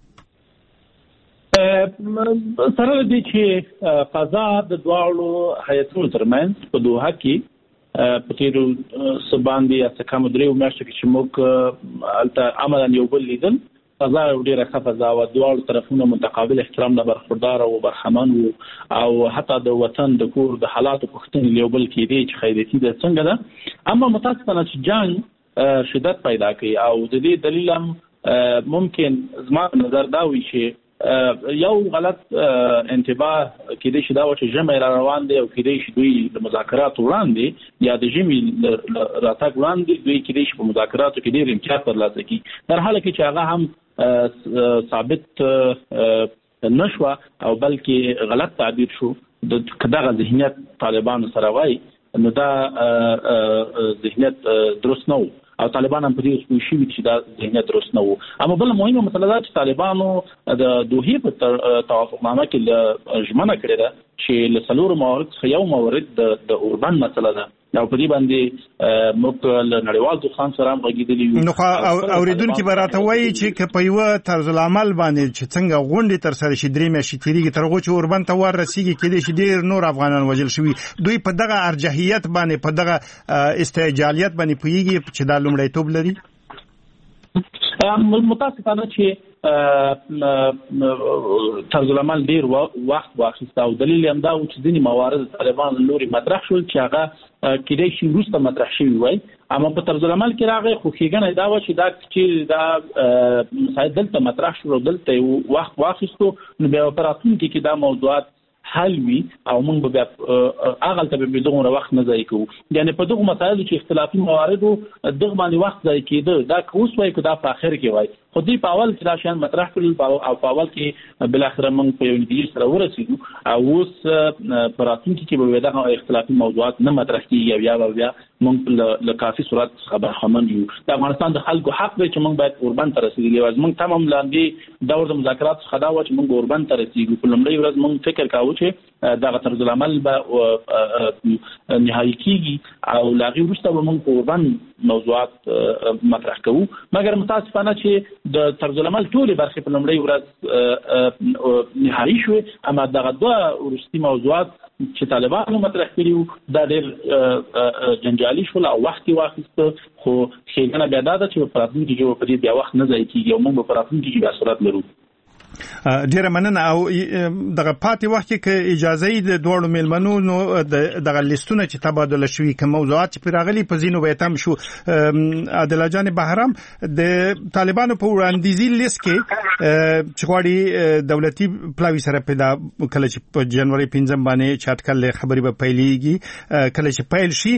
سره دې چې قضا د دواړو هیئتونو ترمنځ په دوحه کې په تیرو سباندې یا څه کم درې میاشتو کې چې موږ هلته عملاً یو بل لیدل، قضا ډېره ښه فضا وه، دواړو طرفونو متقابل احترام نه برخوردار او برخمن وو، او حتی د وطن د کور د حالاتو پوښتنې یو بل کېدې چې خیریتي ده څنګه ده. اما متاسفانه چې جنګ شدت پیدا کوي او د دې دلیل هم ممکن زما په نظر دا وي چې یو غلط انتباه کېدای شي دا و چې ژمی را روان دی او کېدای شي دوی د مذاکراتو وړاندې یا د ژمي راتګ وړاندې دوی کېدای شي په مذاکراتو کې ډېر امتیاز ترلاسه کړي، در حاله کې چې هغه هم ثابت نه شوه او بلکې غلط تعبیر شو. که دغه ذهنیت طالبانو سره وای نو دا ذهنیت درست نه و او طالبان هم په دې پوه شوي چې دا ذهنیت درست نه و. اما بل مهمه مسله دا چې طالبانو د دوحې په توافقنامه کې ژمنه کړې ده چې له څلورو موارد څخه یو مورد د اوربند مسله ده، او په دې باندې موږ له نړیوال دوستانو سره هم غږېدلي یو. نو اورېدونکي به راته وایي چې که په یوه طرزالعمل باندې چې څنګه غونډې ترسره شي 3 میاشتې تېرېږي تر هغو چې اوربند ته ور رسېږي کېدای شي ډېر نور افغانان وژل شوي، دوی په دغه ارجحیت باندې په دغه استعجالیت باندې پوهېږي چې دا لومړیتوب لري؟ متاسفانه چې طرزالعمل ډېر وخت واخیسته او دلیل یې همدا و چې ځینې موارد طالبان له لورې مطرح شول چې هغه کېدای شي وروسته مطرح شوي وای، اما په طرزالعمل کې راغی خو ښېګڼه دا وه چې دا چې دا مسایل دلته مطرح شول او دلته یې وخت واخیستو، نو بیا په راتلونکي کې دا موضوعات حل وي او موږ به بیا هغلته به دغومره وخت نه ضایع کوو. یعنې په دغو مسایلو چې اختلافي مواردو دغه باندې وخت ضایع کېده دا که اوس وایي که دا په آخر کې وایي، خو دوی په اول کې دا شیان مطرح کړل او په اول کې بالاخره موږ په یو نتیجې سره ورسېدو، او اوس په راتلونکي کې به دغه اختلافي موضوعات نه مطرح کېږي او یا به بیا موږ له کافي صورت څخه برخمن یو. د افغانستان د خلکو حق دی چې موږ باید اوربند ته رسېدلي وای. موږ تمام لاندې دور د مذاکرات څخه دا و چې موږ اوربند ته رسېږو. په لومړۍ ورځ موږ فکر کاوه چې دغه طرزالعمل به نهایي کېږي او له هغې وروسته به موږ په اوربند موضوعات مطرح کوو، مګر متاسفانه چې د طرزالعمل ټولې برخې په لومړۍ ورځ نهایي شوې، اما دغه دوه وروستي موضوعات چې طالبانو مطرح کړي وو دا ډېر جنجالي شول او وخت یې واخیسته، خو ښېګڼه بیا دا ده چې په راتلونکي کې به په دې بیا وخت نه ضایع کېږي او موږ به په راتلونکي کې بیا صورت لرو. ډیره مننه. او دغه پاتې وخت کې که اجازه یې د دوړو میلمنو نو دغه لیستونه چې تبادله شوي که موضوعات چې پرې راغلي په ځینو به یې تم شو. عادله جان بهرام د طالبانو په وړاندیزي لیست کې چې غواړي دولتي پلاوي سره پیدا کله چې په جنوري 15 باندې چې اټکل خبرې به پیلېږي کله چې پیل شي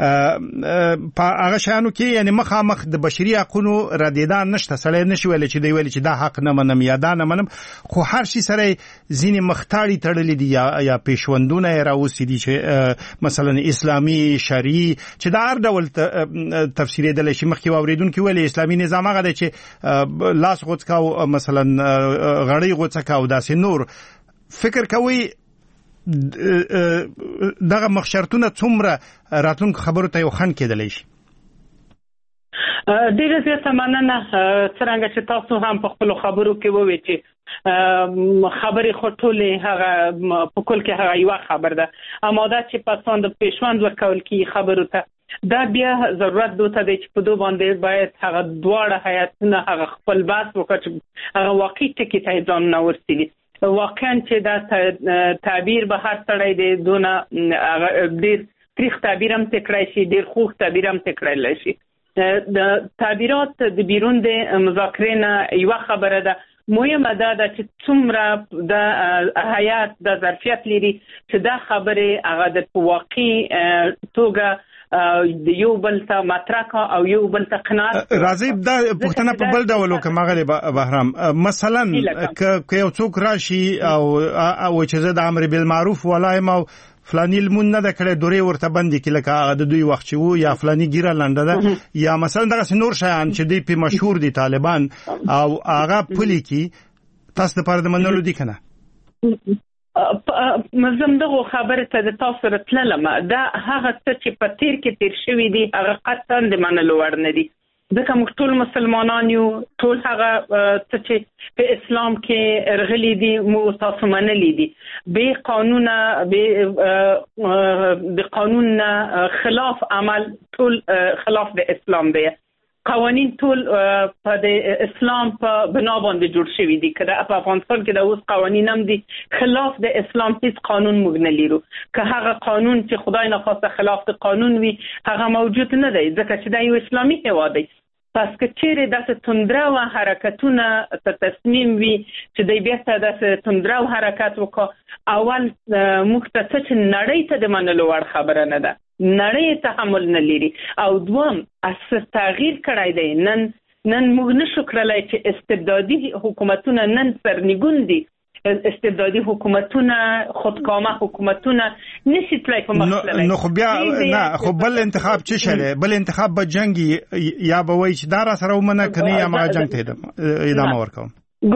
په هغه شیانو کې یعنی مخامخ د بشري حقونو ردېدا نشته. سړی نشي ویلی چې دی ویلي چې دا حق نه منم یا دا نه منم، خو هر شي سره ځینې مختاړي تړلې دي یا پیشوندونه یې راوستي دي چې مثلا اسلامي شرعي چې دا هر ډول تفسیرېدلی شي. مخکې واورېدونکي ویلې اسلامي نظام هغه دی چې لاس غوڅکه او مثلا غړۍ غوڅکه او داسې نور. فکر کوئ دغه مخشرتونه څومره راتلونکو خبرو ته یو خنډ کېدلی شي؟ ډیره زیاته مننه. څرنګه چې تاسو هم په خپلو خبرو کې وویل چې خبرې خو ټولې هغه په کل کې هغه یوه خبر ده، اما دا چې پسان د پیشوند ورکول کېږي خبرو ته دا بیا ضرورت دوته دی چې په دو باندې باید هغه دواړه هیاتونه هغه خپل بحث وکړي چې هغه واقعي ټکي ته یې ځانونه ورسېږي. واقعا چې دا تعبیر به هر سړی دی دونه ډېر تریخ تعبیر هم تکړای شي، ډیر خوږ تعبیر هم تکړای شي. د تعبیرات د بیرون د مذاکرې نه یو خبره ده مهمه ده چې څومره د حیات د ظرفیت لري چې دا خبره هغه د واقعي توګه د یو بل ته مطرح او یو بل ته قناعت. راځي دا پښتنه په بل ډول وکړه مغرب بهرام، مثلا که یو څوک راشي او چې زه د امر بالمعروف ولایم او فلانی لمون نه د کړه دورې ورته باندې کې لکه هغه د دوی وخت چې وو یا فلانی ګیره لنډه ده یا مثلا دغه نور شیان چې دی په مشهور دي طالبان او هغه پلي کې تاسو د پاره د منلو دي کنه. مزم دغه خبره ته د تاسو راتللم دا هغه څه چې په تیر کې تیر شوی دي هغه قطعا د منلو وړ نه دي. ځکه موږ ټول مسلمانان یو، ټول هغه څه چې په اسلام کې رغلي دي موږ تاسو منلي دي. به قانونه د قانون خلاف عمل ټول خلاف د اسلام دی. قوانین ټول په د اسلام په بنا باندې جوړ شوي دي. که په افغانستان کې د اوس قوانین هم دي خلاف د اسلام هیڅ قانون موږ نه لرو. که هغه قانون چې خدای نخواسته خلاف د قانون وي هغه موجود نه دی ځکه چې دا یو اسلامي هیواد دی. پس که چیرې داسې تندره و حرکتونه ته تصمیم وي چې دی بیا ته داسې تندره و حرکت وکړه اول موږ ته څه چې نړۍ ته د منلو وړ خبره نه ده، نړۍ تحمل نه لري. او دوم اساس تغییر کړی دی. نن موږ نشو کړلی چې استبدادي حکومتونه نن سرنګون دي. استبدادي حکومتونه خودکامه حکومتونه نشي تلای په مخ. نو خو بیا نه خو بل انتخاب څه شله؟ بل انتخاب به جنگي یا به وای چې دا را سره ومنه کني یا ما جنگ ته ادامه ورکوم.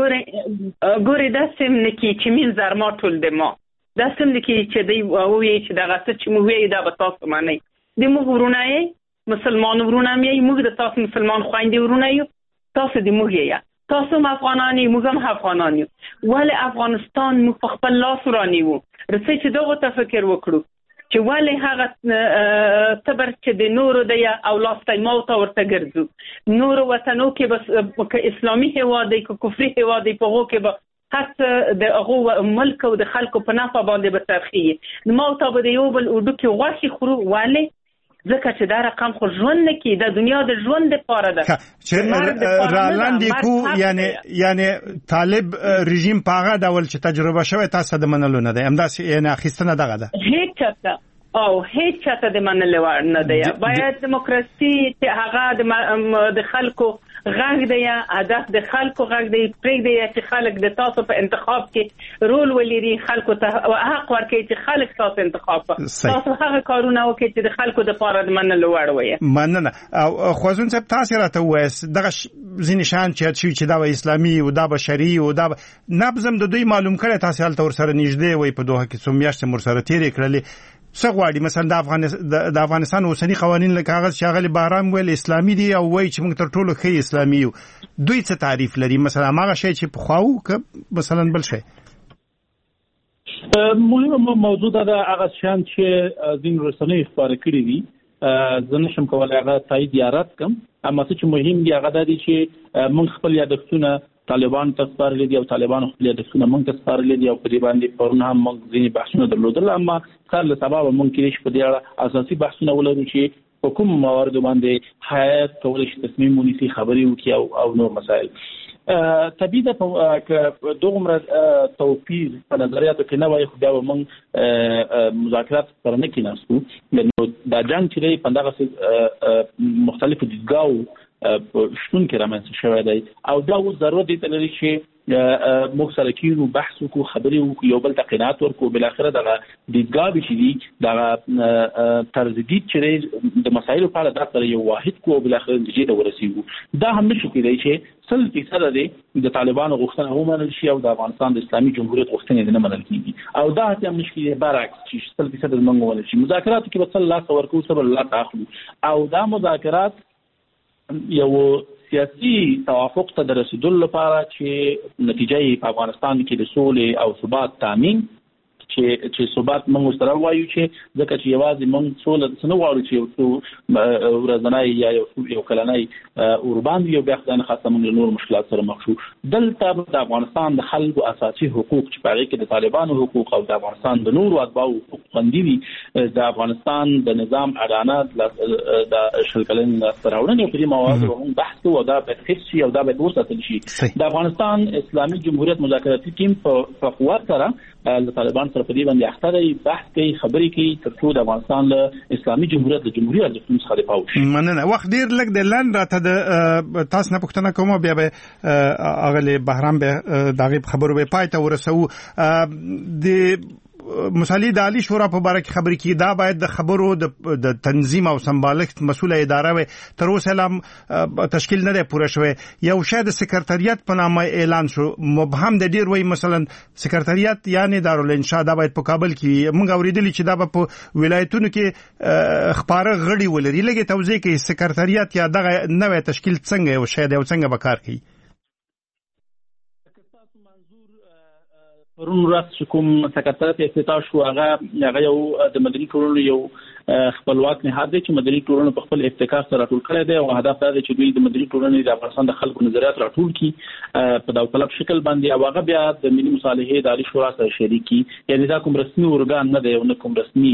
ګوري دا سم نکي چې من زرما ټول د ما دا سم نکي چې دی وایي چې دا غته چې مو وی دا به تاسو معنی د مو ورونای مسلمان ورونه مې موږ د تاسو مسلمان خويندې ورونه یو، تاسو د موږ یې تاسو افغانانی موږ هم افغانان یو. ولې افغانستان موږ په خپل لاس رانیو رسې چې دغه تفکر وکړو چې ولې هغه تبر چې د نورو دی او لاستای موت ورته ګرځو نورو وطنو کې بس که اسلامي هیواد دی که کفري هیواد دی په هغو کې به حتی د هغو ملک او د خلکو په نفع باندې به ترخي موت به د یو بل اوډو کې غوښې خورو. ولې ځکه چې دا رقم خو ژوند نه کی د دنیا د ژوند لپاره ده چې رالاندې کو یعنی طالب رژیم پاغه ډول چې تجربه شوی تاسو د منلو نه دی همداسې یعنی اخیستنه دغه ده هیڅ چاته د منلو وړ نه دی. باید دیموکراسي چې هغه د خلکو غږ دی، هدف د خلکو غږ دی، پرېږدي چې خلک د تاسو په انتخاب کې رول ولري، خلکو ته حق ورکړي چې خلک تاسو انتخاب کړي. تاسو هغه کارونه وکړئ چې د خلکو د پاره د منلو وړ وي. مننه. او خوازون صاحب تاسو راته وایي دغه ځینې شان چې دا اسلامي او دا بشري او دا نبزم د دوی معلوم کړي تاسو هلته ورسره نږدې وي په دوه کې څو میاشتې مرسره تیرې کړلې. څه غواړي مثلا د افغانستان اوسنی قوانین لکه هغه شاغلي بهرام ویل اسلامي دي او وایي چې موږ تر ټولو ښه اسلامي یو، دوی څه تعریف لري؟ مثلا هغه شی چې پخواو که مثلا بل شی مهمه موضوع ده هغه شان چې ځین رسنۍ خبرې کړې دي زه نشم کولای هغه تایید یا رد کړم. اما څه چې مهم دي هغه دا دي چې موږ خپل یادښتونه طالبان ته سپارلي دي او طالبان خپل یادښتونه موږ ته سپارلي دي او په دې باندې پرونه هم موږ ځینې بحثونه درلودل. اما کار له سبب موږ کې په دې اړه اساسي بحثونه ولرو چې په کوم موارد باندې حیات کولای شي تصمیم ونیسي، خبرې وکړي او نور مسائل. طبیعي ده که دومره توپیر په نظریاتو کې نه وای خو بیا به موږ مذاکرات سره نه کېناستو. نو دا جنګ چې دی په دغسې مختلفو دیدګاو شتون کې رامنځته شوی دی او دا اوس ضرورت دی ته لري چې موږ سره کېنو بحث وکړو، خبرې وکړو، یو بل ته قناعت ورکړو. بالاخره دغه دیدګاوې چې دي دغه طرز دید چې دی د مسایلو په اړه دا سره یو واحد کړو او بالاخره نتیجې ته ورسېږو. دا هم نشو کېدای چې 100% دی د طالبانو غوښتنه ومنل شي او د افغانستان د اسلامي جمهوریت غوښتنې نه منل کېږي او دا هم نشي کېدای برعکس چې 100% د موږ ومنل شي. مذاکراتو کې به څه لاس ورکړو څه به لاس اخلو او دا مذاکرات یو سیاسي توافق ته د رسیدلو لپاره چې نتیجه یې په افغانستان کې د سولې او ثبات تامین چې ثبات موږ سره وایو چې ځکه چې یوازې موږ سوله څنګه غواړو چې یو ورځنی یا یو کلنی اوربان یو بیا خدای نه خاصه موږ نور مشکلات سره مخ شو. دلته د افغانستان د خلکو اساسي حقوق چې په هغه کې د طالبانو حقوق او د افغانستان د نورو اتباعو حقوق خوندي دي، د افغانستان د نظام اعلانات د شلکلن سراوړنې په دې موضوع هم بحث او دا به هیڅ او دا به وساتل شي. د افغانستان اسلامي جمهوریت مذاکراتي ټیم په قوت سره د طالبان سره په دې باندې اخترې بحث کوي، خبرې کوي ترڅو د افغانستان له اسلامي جمهوریت د جمهوریت د څخه دفاع وشي. مننه. وخت ډیر لږ د لاند راته د تاسو نه پوښتنه کوم، بیا به اغلی بهرام به دغه خبرو به پای ته ورسو. د مصالح د عالی شورا په اړه خبرې کی دا باید د خبرو د تنظیم او سمبالښت مسؤله اداره وي، تر اوسه لا تشکیل نه دی پوره شوی. یو شاید سکرټریات په نامه اعلان شو، مبهم د ډیر وای مثلا سکرټریات یعنی دارالانشاء دا باید په کابل کې، موږ اوریدلی چې دا په ولایتونو کې خبره غړي ولري. لګي توضیح کوي سکرټریات یا دغه نوې تشکیل څنګه او شاید یو څنګه به کار کوي. پرون ورځ چې کوم سکرټریات افتتاح شو هغه یو د مدني ټولنو یو خپلواک نهاد دی چې مدني ټولنو په خپل ابتکار سره راټول کړی دی او هدف دا دی چې دوی د مدني ټولنې د افغانستان د خلکو نظریات راټول کړي په داوطلب شکل باندې او هغه بیا د ملي مصالحې د عالی شورا سره شریک کړي. یعنی دا کوم رسمي ارګان نه دی او نه کوم رسمي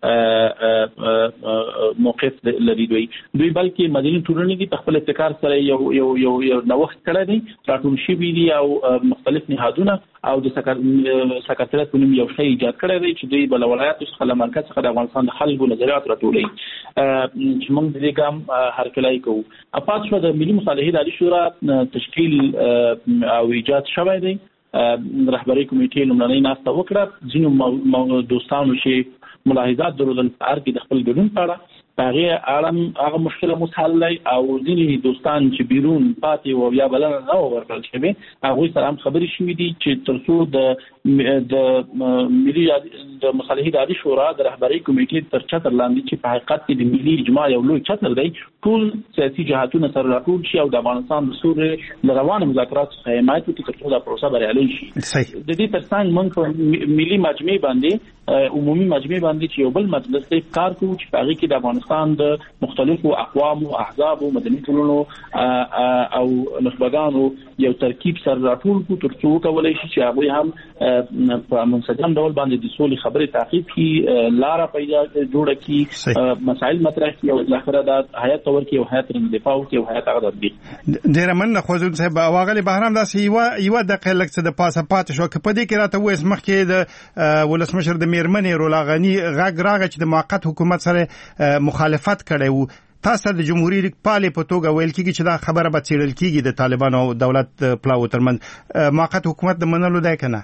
موقف لري دوی بلکې مدني ټولنې دي په خپل ابتکار سره یو نوښت کړی دی، راټول شوي دي او مختلف نهادونه او د سکرټریات په نوم یو شی ایجاد کړی دی چې دوی بل ولایتو څخه له مرکز څخه د افغانستان د خلکو نظریات راټولوي چې موږ د دې ګام هرکلی کوو. اپات شو د ملي مصالحې د عالی شورا تشکیل او ایجاد شوی دی. رهبري کمیټې لومړنۍ ناسته وکړه، ځینو دوستانو چې ملاحظات درلودل په هر کې د خپل ګډون په اړه هغه مشکل مو حل دی او ځینې دوستان چې بیرون پاتې او یا بلنه نه ورکړل شوی هغوی سره هم خبرې شوې دي چې ترڅو د ملي د مصالحې د عالی شورا د رهبري کمیټې تر چتر لاندې چې په حقیقت کې د ملي اجماع یو لوی چتر دی، ټول سیاسي جهاتونه سره راټول شي او د افغانستان د سورې له روانو مذاکراتو څخه حمایت وکړي ترڅو دا پروسه بریالۍ شي. د دې ترڅنګ موږ په ملي مجمع باندې عمومي مجمع باندې چې یو بل مجلس دی کار کوو چې په هغه کې د افغانستان د مختلفو اقوامو، احزابو، مدني ټولنو او نخبګانو یو ترکیب سره راټول کوو ترڅو وکولای شي چې هغوی هم په منسجم ډول باندې د سولې خبرې تعقیب کړي، لاره پیدا جوړه کړي، مسایل مطرح کړي او بالاخره د هیات ته ورکړي او هیات رنګ دفاع وکړي او هیات هغه تطبیق. ډېره مننه خوځون صاحب. واغلی بهرام داسې یوه دقیقه لږ څه د پاسه پاتې شوه که په دې کې راته ووایاست مخکې د ولسمشر د میرمنې رولاغني غږ راغی چې د موقت حکومت سره مخالفت کړی و، تاسو د جمهوریت پالې په توګه ویل کېږي چې دا خبره به څېړل کېږي د طالبانو او دولت پلاوو ترمنځ، موقت حکومت د منلو دی که نه؟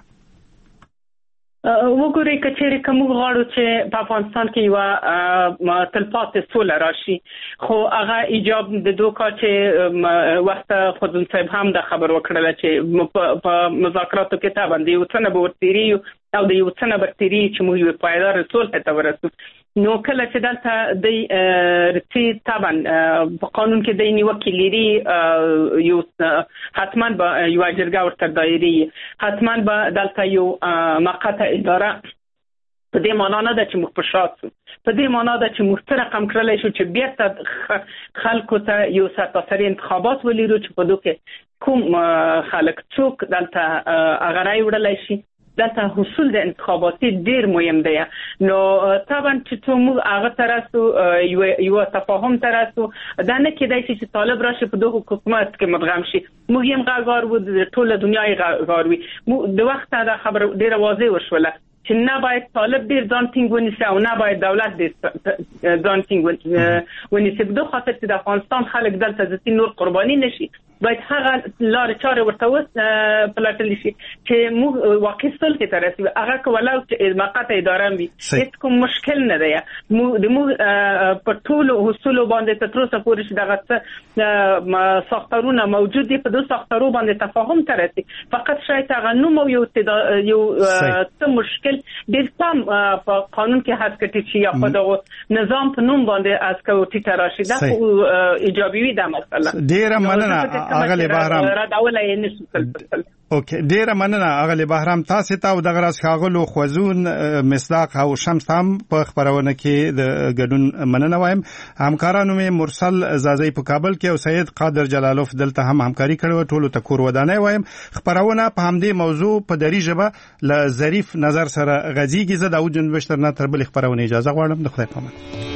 وګورئ که چېرې که موږ غواړو چې په افغانستان کې یوه تلپاتې سوله راشي، خو هغه ایجاب د دوکا چې وخت خوځون صاحب هم دا خبر وکړله چې په مذاکراتو کې طبعا د یو څه نه به ورتېري او د یو څه نه به تېري چې موږ یوې پایداره صلح ته ورسو. نو کله چې دلته دی رسي طبعا په قانون کې دی نیوکې لري، یو حتما به یوه جرګه ورته دایري، حتما به دلته یو موقته اداره. په دې معنا نه ده چې موږ په شا سو، په دې معنا ده چې موږ څه رقم کړلی شو چې بیرته خلکو ته یو سرتاسري انتخابات ولرو چې په دوی کې کوم خلک څوک دلته هغه رای وړلی شي. دلته حصول د انتخاباتي ډیر مهم دی. نو طبعا چې موږ هغه تراسو یو تفاهم تراسو دا نه کېدای شي چې طالب راشي په دغه حکومت کې مدغم شي. موږ هم غاغار وو د ټوله دنیا غاغار وي. د وخت دا خبر ډیره واضح وشوله چې نه باید طالب ډیر ځان ټینګ ونیسي او نه باید دولت ډیر ځان ټینګ ونیسي. په دغه خاطر چې د افغانستان خلک دلته ځکه نور قرباني نشي، باید هغه لارې چارې ورته پلټل شي چې موږ واقعي صلح ته رسیږو. هغه که ولو چې موقته اداره وي هیڅ کوم مشکل نه دی. موږ په ټولو حصولو باندې تر اوسه پورې چې دغه ساختارونه موجود دي، په دې ساختارو باندې تفاهم ته رسي. فقط شاید هغه نوم او یو څه مشکل ډېر کم په قانون کې حذف کړي شي یا په دغه نظام په نوم باندې از کوټی ته راشي. دا ایجابي وي دا مسله. ډېره مننه اغلی بهرام راډاولای نشو. اوکې ډیره مننه اغلی بهرام تاسو ته او د غراس خاغلو خوځون مصداق او شمس هم په خبرونه کې د ګډون مننه وایم. همکارانو مې مرسل زازی په کابل کې او سید قادر جلالوف دلته هم همکاري کړې، ټولو ته کور ودانۍ وایم. خبرونه په همدې موضوع په دری ژبه ل ظریف نظر سره غزيږي. زه داود جنبشتر نه تر بل خبرونه اجازه غواړم. د خدای پامان.